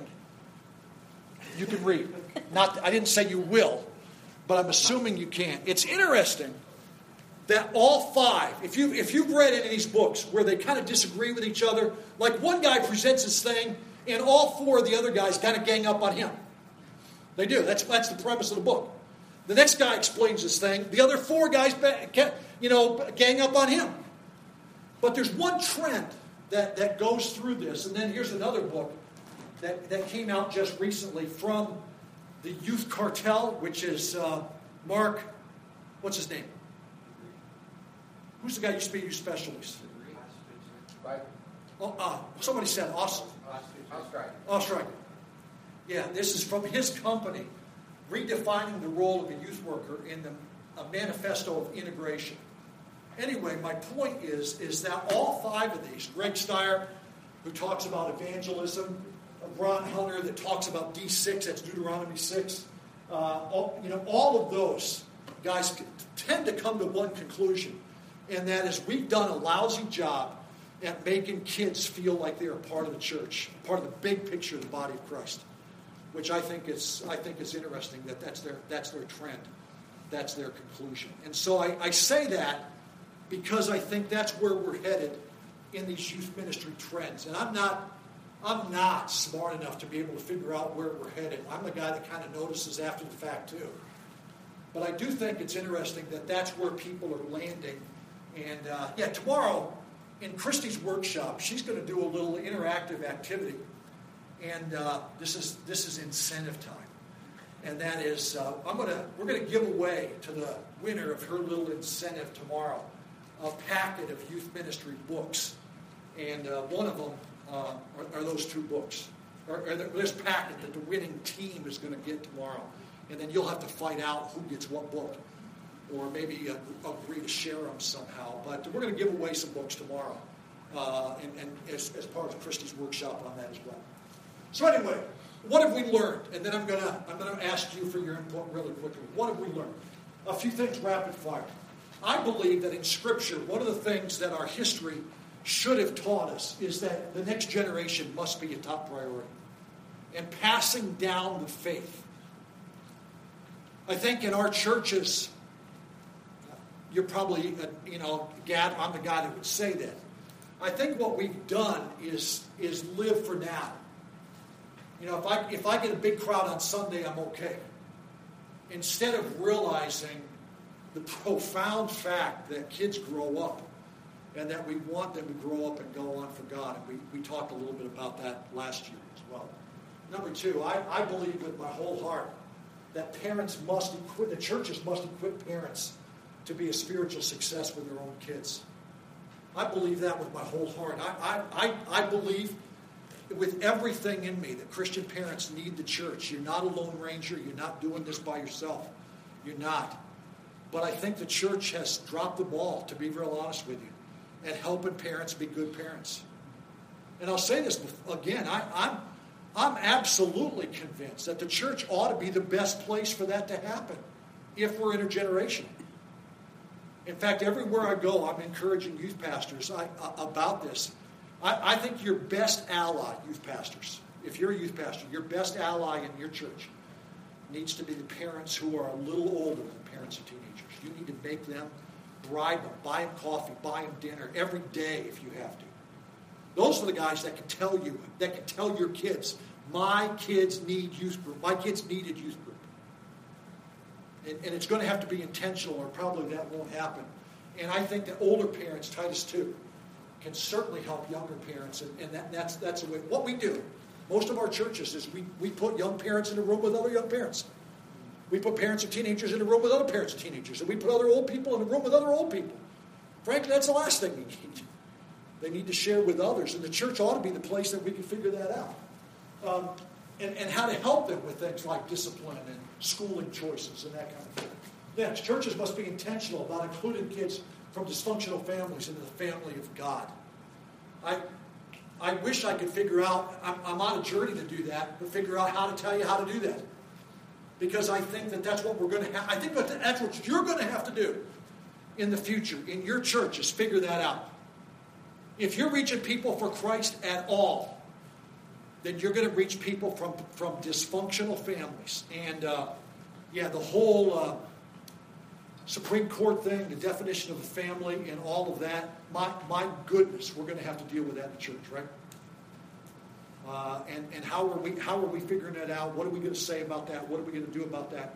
you can read. I didn't say you will, but I'm assuming you can. It's interesting that all 5, if you've read any of these books where they kind of disagree with each other, like one guy presents his thing, and all 4 of the other guys kind of gang up on him. They do. That's the premise of the book. The next guy explains his thing. The other 4 guys, gang up on him. But there's one trend that goes through this. And then here's another book that came out just recently from the Youth Cartel, which is Mark, what's his name? Who's the guy who used to be youth specialist? Somebody said Austin. Ostreicher. Yeah, this is from his company, Redefining the Role of a Youth Worker in a Manifesto of Integration. Anyway, my point is that all 5 of these, Greg Steyer, who talks about evangelism, Ron Hunter that talks about D6, that's Deuteronomy 6, all of those guys tend to come to one conclusion, and that is we've done a lousy job at making kids feel like they're a part of the church, part of the big picture of the body of Christ, which I think is interesting that that's their trend, that's their conclusion. And so I say that because I think that's where we're headed in these youth ministry trends. And I'm not smart enough to be able to figure out where we're headed. I'm the guy that kind of notices after the fact too. But I do think it's interesting that that's where people are landing. And tomorrow in Christy's workshop, she's going to do a little interactive activity. And this is incentive time. And that is, we're going to give away to the winner of her little incentive tomorrow a packet of youth ministry books. And one of them are those 2 books. Or this packet that the winning team is going to get tomorrow. And then you'll have to fight out who gets what book. Or maybe agree to share them somehow. But we're going to give away some books tomorrow. And as part of Christy's workshop on that as well. So anyway, what have we learned? And then I'm gonna ask you for your input really quickly. What have we learned? A few things rapid fire. I believe that in Scripture, one of the things that our history should have taught us is that the next generation must be a top priority. And passing down the faith. I think in our churches, you're probably, Gad, I'm the guy that would say that. I think what we've done is live for now. If I get a big crowd on Sunday, I'm okay. Instead of realizing the profound fact that kids grow up and that we want them to grow up and go on for God. And we talked a little bit about that last year as well. Number two, I believe with my whole heart that the churches must equip parents to be a spiritual success with their own kids. I believe that with my whole heart. I believe with everything in me that Christian parents need the church. You're not a lone ranger. You're not doing this by yourself. You're not. But I think the church has dropped the ball, to be real honest with you, at helping parents be good parents. And I'll say this again. I'm absolutely convinced that the church ought to be the best place for that to happen if we're intergenerational. In fact, everywhere I go, I'm encouraging youth pastors about this. I think your best ally, youth pastors, if you're a youth pastor, your best ally in your church needs to be the parents who are a little older than parents of teenagers. You need to make them, bribe them, buy them coffee, buy them dinner every day if you have to. Those are the guys that can tell your kids, my kids need youth group. My kids needed youth group. And it's going to have to be intentional, or probably that won't happen. And I think that older parents, Titus 2, can certainly help younger parents. And that's the way. What we do, most of our churches, is we put young parents in a room with other young parents. We put parents of teenagers in a room with other parents of teenagers. And we put other old people in a room with other old people. Frankly, that's the last thing we need. They need to share with others. And the church ought to be the place that we can figure that out. And how to help them with things like discipline and schooling choices and that kind of thing. Next, churches must be intentional about including kids from dysfunctional families into the family of God. I wish I could figure out, I'm on a journey to do that, to figure out how to tell you how to do that. Because I think that's what we're going to have. I think that's what you're going to have to do in the future in your church, is figure that out. If you're reaching people for Christ at all, then you're going to reach people from dysfunctional families. And the whole Supreme Court thing, the definition of a family and all of that, my goodness, we're going to have to deal with that in the church, right? And how are we figuring that out? What are we going to say about that? What are we going to do about that?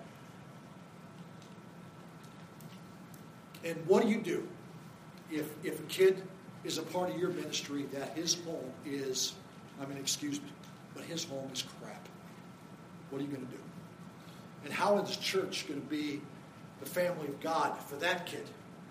And what do you do if a kid is a part of your ministry that his home is, excuse me, but his home is crap? What are you going to do? And how is the church going to be the family of God for that kid?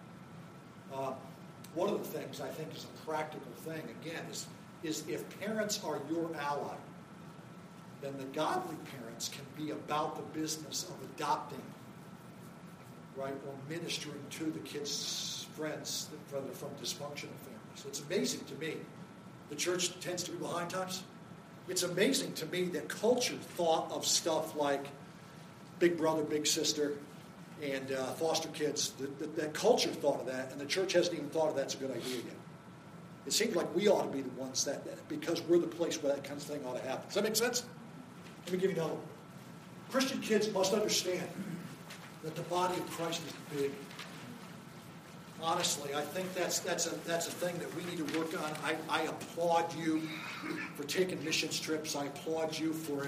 One of the things I think is a practical thing, again, is if parents are your ally, then the godly parents can be about the business of adopting, right, or ministering to the kids' friends from dysfunctional families. It's amazing to me. The church tends to be behind times. It's amazing to me that culture thought of stuff like big brother, big sister, and foster kids. That culture thought of that, and the church hasn't even thought of that's a good idea yet. It seems like we ought to be the ones that because we're the place where that kind of thing ought to happen. Does that make sense? Let me give you another one. Christian kids must understand that the body of Christ is big. Honestly, I think that's a thing that we need to work on. I applaud you for taking missions trips. I applaud you for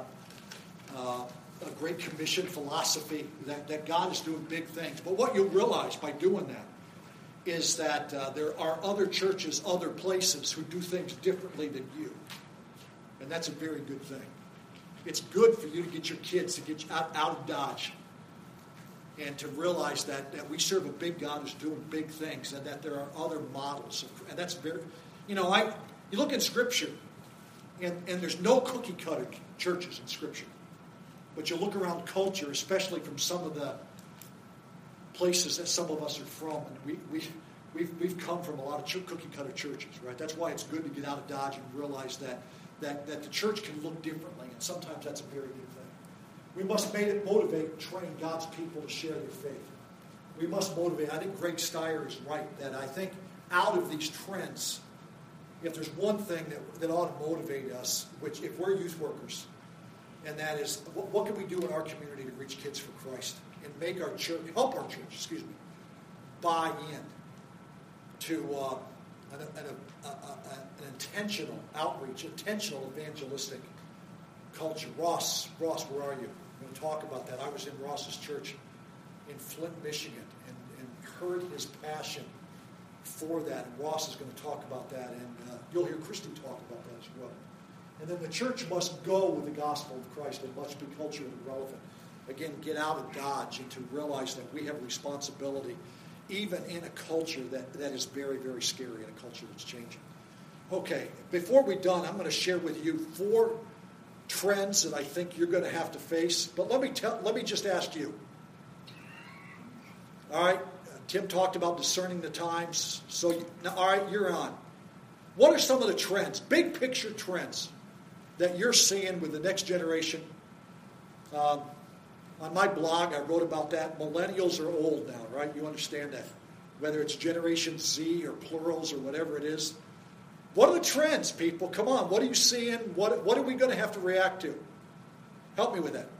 a Great Commission philosophy that God is doing big things. But what you'll realize by doing that is that there are other churches, other places who do things differently than you. And that's a very good thing. It's good for you to get your kids to get out of Dodge and to realize that we serve a big God who's doing big things, and that there are other models. And that's very, you look in Scripture, and there's no cookie-cutter churches in Scripture. But you look around culture, especially from some of the places that some of us are from, and we've come from a lot of cookie-cutter churches, right? That's why it's good to get out of Dodge and realize that that the church can look differently, and sometimes that's a very good thing. We must motivate and train God's people to share their faith. We must motivate. I think Greg Steyer is right, that I think out of these trends, if there's one thing that ought to motivate us, which if we're youth workers, and that is, what can we do in our community to reach kids for Christ and make our church, help our church, buy in to an intentional outreach, intentional evangelistic culture. Ross, where are you? I'm going to talk about that. I was in Ross's church in Flint, Michigan, and heard his passion for that. And Ross is going to talk about that, and you'll hear Christy talk about that as well. And then the church must go with the gospel of Christ. It must be culturally relevant. Again, get out of Dodge and to realize that we have a responsibility, even in a culture that is very, very scary, in a culture that's changing. Okay, before we're done, I'm going to share with you 4 trends that I think you're going to have to face. But let me just ask you. All right, Tim talked about discerning the times. All right, you're on. What are some of the trends, big picture trends, that you're seeing with the next generation? On my blog, I wrote about that. Millennials are old now, right? You understand that. Whether it's Generation Z or plurals or whatever it is. What are the trends, people? Come on, what are you seeing? What are we going to have to react to? Help me with that.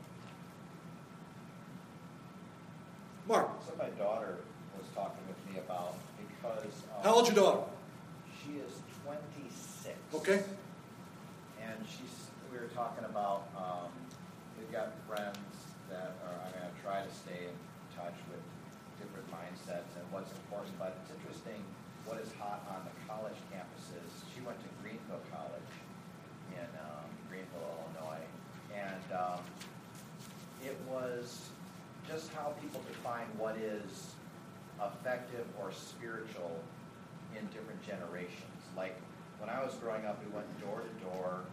Mark. So my daughter was talking with me about, because... How old's your daughter? She is 26. Okay. And we were talking about, we've got friends that are, I'm going to try to stay in touch with different mindsets and what's important, but it's interesting what is hot on the college campuses. She went to Greenville College in Greenville, Illinois, and it was just how people define what is effective or spiritual in different generations. Like when I was growing up, we went door to door.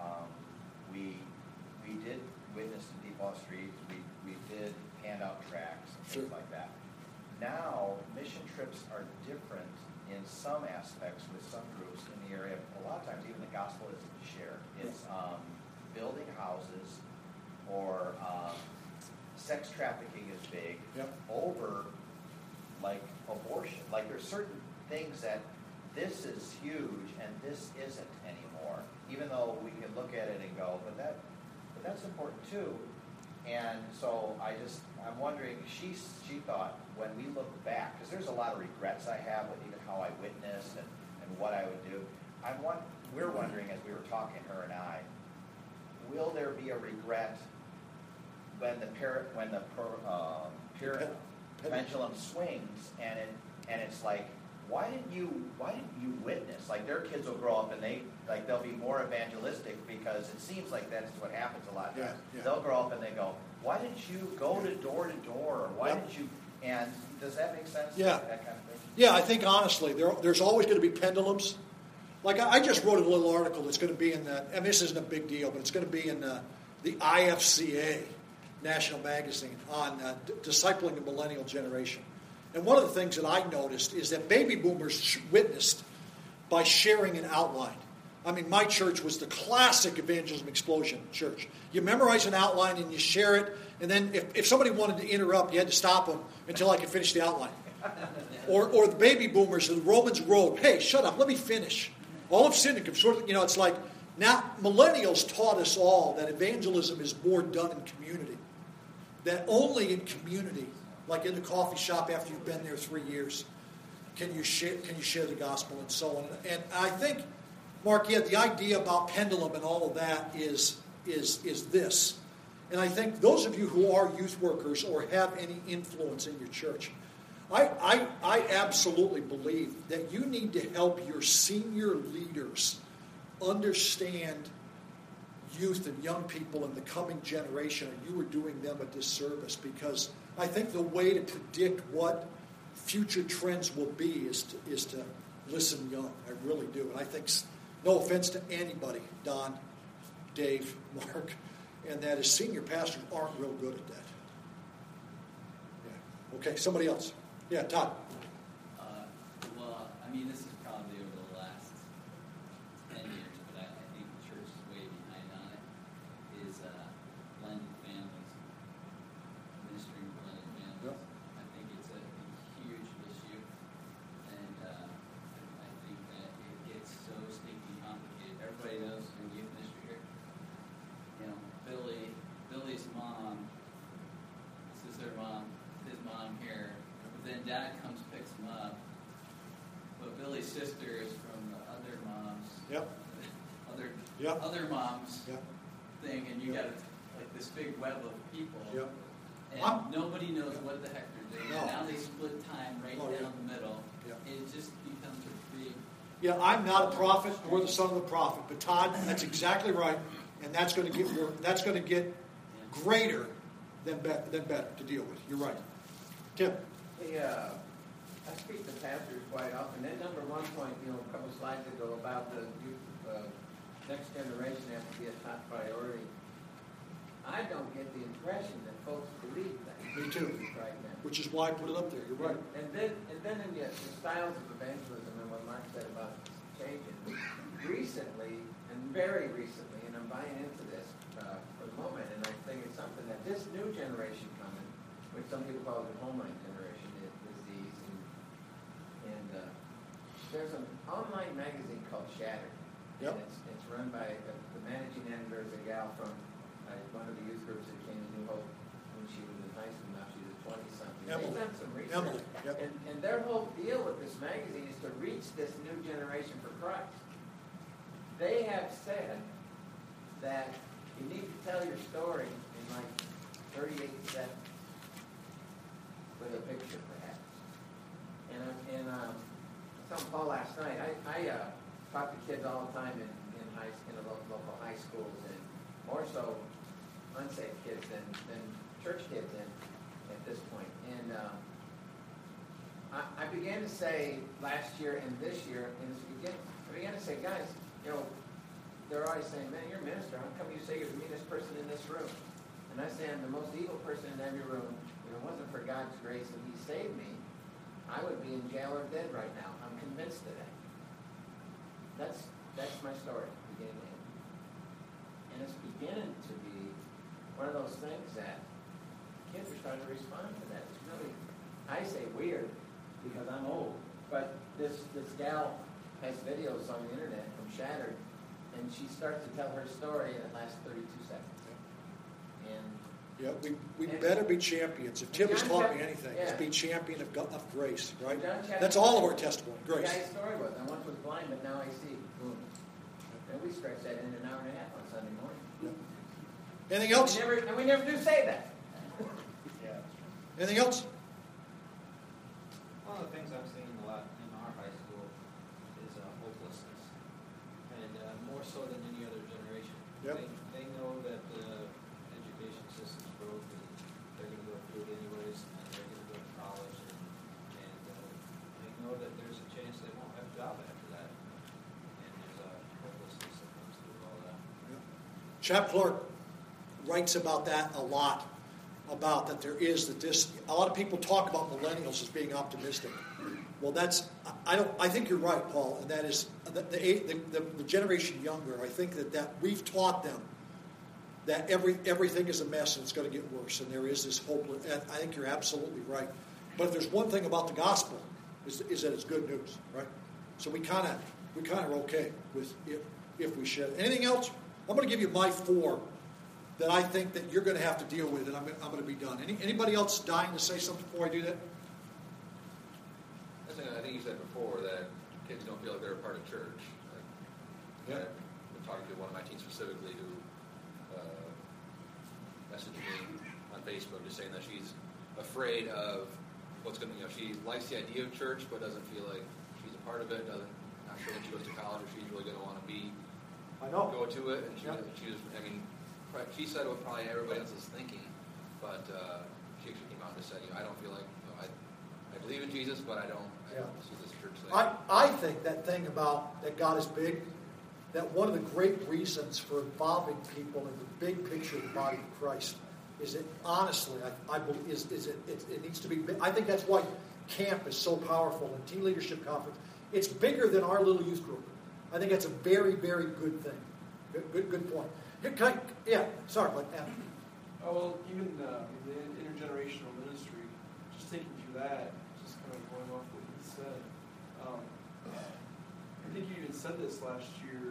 We did witness to Depot Street. We did hand out tracts and things like that. Now, mission trips are different in some aspects with some groups in the area. A lot of times, even the gospel isn't shared. It's building houses, or sex trafficking is big, over like abortion. Like there's certain things that this is huge and this isn't anymore. Even though we can look at it and go, but that's important too. And so I'm wondering, she thought when we look back, because there's a lot of regrets I have with even how I witnessed and what I would do. We're wondering, as we were talking, her and I, will there be a regret when the pendulum swings and it's like, why didn't you witness? Like their kids will grow up and they'll be more evangelistic, because it seems like that's what happens a lot of times. Yeah. They'll grow up and they go, why didn't you go to door, or why didn't you? And does that make sense? Yeah. That kind of thing. Yeah, I think honestly, there's always going to be pendulums. Like I just wrote a little article that's going to be in and this isn't a big deal, but it's going to be in the IFCA national magazine on discipling the millennial generation. And one of the things that I noticed is that baby boomers witnessed by sharing an outline. I mean, my church was the classic evangelism explosion church. You memorize an outline and you share it, and then if somebody wanted to interrupt, you had to stop them until I could finish the outline. Or the baby boomers, the Romans Road. Hey, shut up, let me finish. All of syndicate, it's like, now millennials taught us all that evangelism is more done in community. That only in community, like in the coffee shop after you've been there 3 years, can you share the gospel and so on. And I think, Mark, the idea about pendulum and all of that is this. And I think those of you who are youth workers or have any influence in your church, I absolutely believe that you need to help your senior leaders understand youth and young people in the coming generation, or you are doing them a disservice, because I think the way to predict what future trends will be is to listen young. I really do. And I think, no offense to anybody, Don, Dave, Mark, and that is senior pastors aren't real good at that. Yeah. Okay, somebody else. Yeah, Todd. Well, I mean, this is probably over the last 10 years, but I think the church then Dad comes, picks him up. But Billy's sister is from the other mom's, Yep. other mom's Yep. thing, and you got like this big web of people. Yep. And nobody knows what the heck they're doing. No. Now they split time right down the middle. Yeah. It just becomes a big. Yeah, I'm not a prophet nor the son of the prophet, but Todd, that's exactly right, and that's going to get greater than better to deal with. You're right, Tim. I speak to pastors quite often. That number one point, a couple slides ago about the youth, next generation has to be a top priority. I don't get the impression that folks believe that. Me too. Right now. Which is why I put it up there. You're right. And then in the styles of evangelism and what Mark said about changing, recently, and very recently, and I'm buying into this for the moment, and I think it's something that this new generation coming, which some people call the homeline generation, is these, and there's an online magazine called Shattered. Yep. And it's run by the managing editor is a gal from one of the youth groups that came to New Hope when she was in high school. Now she's a 20-something. They've done some research. Emily. Yep. And their whole deal with this magazine is to reach this new generation for Christ. They have said that you need to tell your story in like 38 seconds with a picture, perhaps. And I was telling Paul last night, I talk to kids all the time in the local high schools, and more so unsaved kids than church kids at this point. And I began to say last year and this year, I began to say, guys, they're always saying, man, you're a minister. How come you say you're the meanest person in this room? And I say I'm the most evil person in every room. If it wasn't for God's grace and He saved me, I would be in jail or dead right now. I'm convinced of that. That's my story, beginning to end. And it's beginning to be one of those things that kids are starting to respond to that. It's really, I say weird because I'm old, but this gal has videos on the internet from Shattered, and she starts to tell her story, and it lasts 32 seconds. And we better be champions. If Tim has taught me anything, it's be champion of grace, right? That's all of our testimony, grace. The guy's story was, I once was blind, but now I see. Boom. And we stretch that in an hour and a half on Sunday morning. Yeah. Anything else? We never do say that. Anything else? One of the things I'm seeing a lot in our high school is hopelessness, and more so than any other generation. Yep. They know that the education system's broke, and they're going to go through it anyways, and they're going to go to college, and they know that there's a chance they won't have a job after that, and there's a hopelessness that comes through all that. Yep. Chap Clark writes about that a lot. About that there is a lot of people talk about millennials as being optimistic. Well, I think you're right, Paul, and that is the generation younger. I think that we've taught them that everything is a mess and it's going to get worse, and there is this hope. And I think you're absolutely right. But if there's one thing about the gospel is that it's good news, right? So we kind of are okay with if we should. Anything else? I'm going to give you my 4 that I think that you're going to have to deal with, and I'm going to be done. Anybody else dying to say something before I do that? I think you said before that kids don't feel like they're a part of church. Yeah. I've been talking to one of my teens specifically who messaged me on Facebook just saying that she's afraid of what's going to, she likes the idea of church but doesn't feel like she's a part of it, not sure when she goes to college if she's really going to want to go to it, and she said what probably everybody else is thinking, but she actually came out and said, I don't feel like, I believe in Jesus, but I don't see this church thing. I think that thing about that God is big, that one of the great reasons for involving people in the big picture of the body of Christ is that, honestly, I believe it needs to be big. I think that's why camp is so powerful and Teen Leadership Conference. It's bigger than our little youth group. I think that's a very, very good thing. Good point. Sorry, but well, even the intergenerational ministry, just thinking through that, just kind of going off what you said. I think you even said this last year.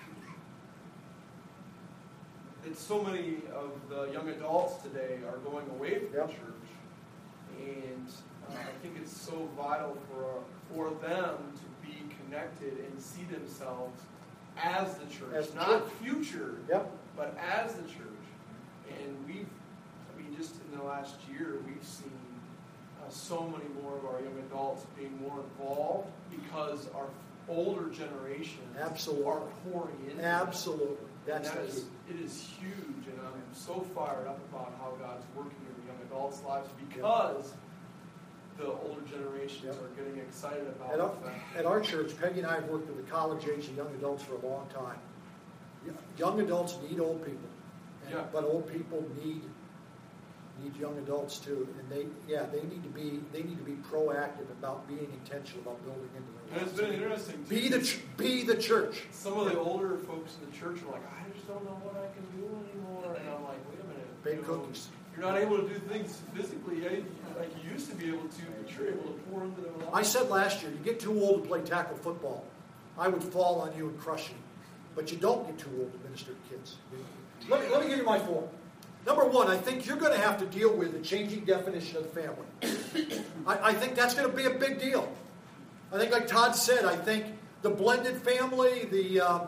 It's so many of the young adults today are going away from church, and I think it's so vital for them to be connected and see themselves as the church, As the not church. future, Yep. but as the church. And just in the last year, we've seen so many more of our young adults being more involved because our older generation Absolutely. are pouring in. Absolutely. That's the key. It is huge, and I'm so fired up about how God's working in the young adults' lives because the older generations are getting excited about the fact. At our church, Peggy and I have worked with the college age and young adults for a long time. Young adults need old people, but old people need young adults too, and they need to be proactive about being intentional about building into their And lives. it's been interesting. Be the church. Some of the older folks in the church are like, I just don't know what I can do anymore, and I'm like, wait a minute, Bake cookies. You're not able to do things physically like you used to be able to, but you're able to pour into their lives. I said last year, you get too old to play tackle football, I would fall on you and crush you. But you don't get too old to minister to kids. Let me give you my four. Number one, I think you're going to have to deal with the changing definition of the family. I think that's going to be a big deal. I think, like Todd said, I think the blended family, the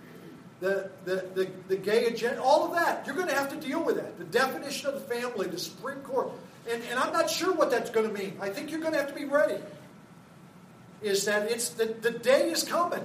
gay agenda, all of that, you're going to have to deal with that. The definition of the family, the Supreme Court. And I'm not sure what that's going to mean. I think you're going to have to be ready. Is that it's the day is coming.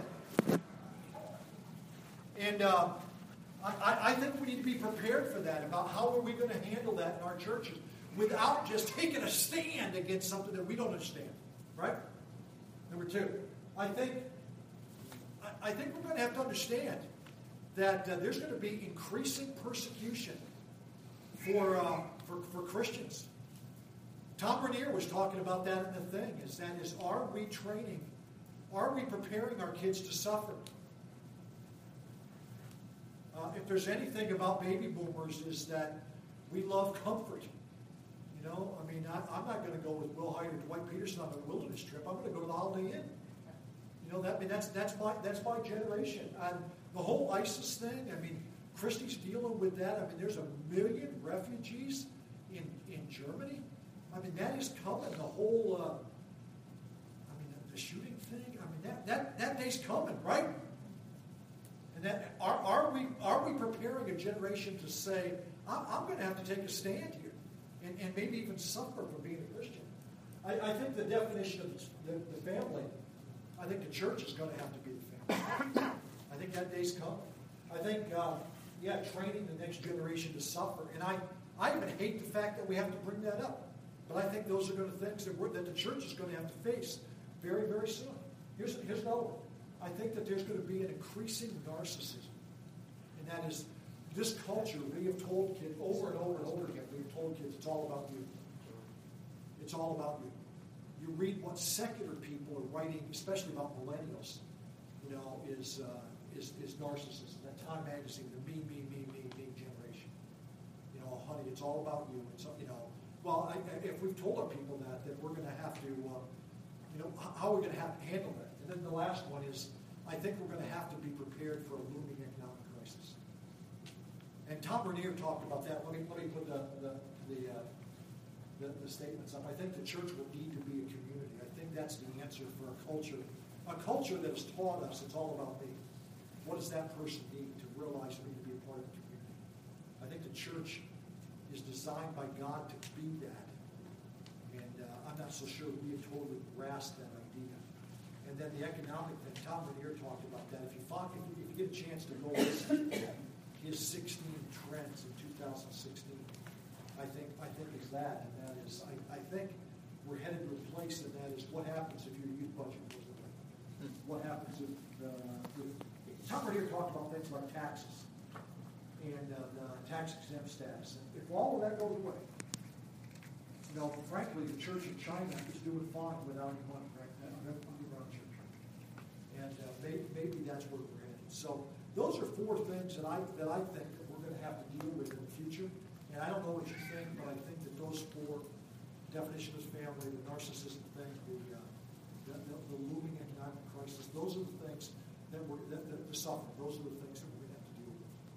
And I think we need to be prepared for that, about how are we going to handle that in our churches without just taking a stand against something that we don't understand. Right? Number two, I think we're going to have to understand that there's going to be increasing persecution for Christians. Tom Rainier was talking about that in the thing. Are we preparing our kids to suffer? If there's anything about baby boomers, is that we love comfort. You know, I mean, I'm not going to go with Will Hyde or Dwight Peterson on a wilderness trip. I'm going to go to the Holiday Inn. You know, that's my generation. And the whole ISIS thing, I mean, Christy's dealing with that. I mean, there's 1 million refugees in Germany. I mean, that is coming. The whole, the shooting thing. I mean, that day's coming, right? And that are we preparing a generation to say, I'm going to have to take a stand here, and maybe even suffer for being a Christian? I think the definition of the family, I think the church is going to have to be the family. I think that day's coming. I think, training the next generation to suffer. And I even hate the fact that we have to bring that up. But I think those are going to things that the church is going to have to face very, very soon. Here's another one. I think that there's going to be an increasing narcissism. And that is this culture, we have told kids over and over and over again, we've told kids it's all about you. It's all about you. You read what secular people are writing, especially about millennials, you know, is narcissism. That Time magazine, the me generation. You know, honey, it's all about you. It's, you know, well, if we've told our people that we're going to have to, how are we going to have to handle that? And then the last one is, I think we're going to have to be prepared for a looming economic crisis. And Tom Rainier talked about that. Let me put the statements up. I think the church will need to be a community. I think that's the answer for a culture that has taught us it's all about me. What does that person need to realize we need to be a part of the community? I think the church is designed by God to be that. And I'm not so sure we have totally grasped that idea. And then the economic thing, Tom Rainier talked about that. If you get a chance to go listen to his 16 trends in 2016, I think is that, and that is, I think we're headed to a place, and that is what happens if your youth budget goes away. What happens if Tom Rainier talked about things like taxes and the tax exempt status. And if all of that goes away, you know, frankly, the church in China is doing fine without any money right now. Underground church, and maybe that's where we're headed. So those are four things that I think that we're going to have to deal with in the future. And I don't know what you think, but I think that those four, definition of family, the narcissism thing, the looming economic crisis, those are the things that the suffering. Those are the things that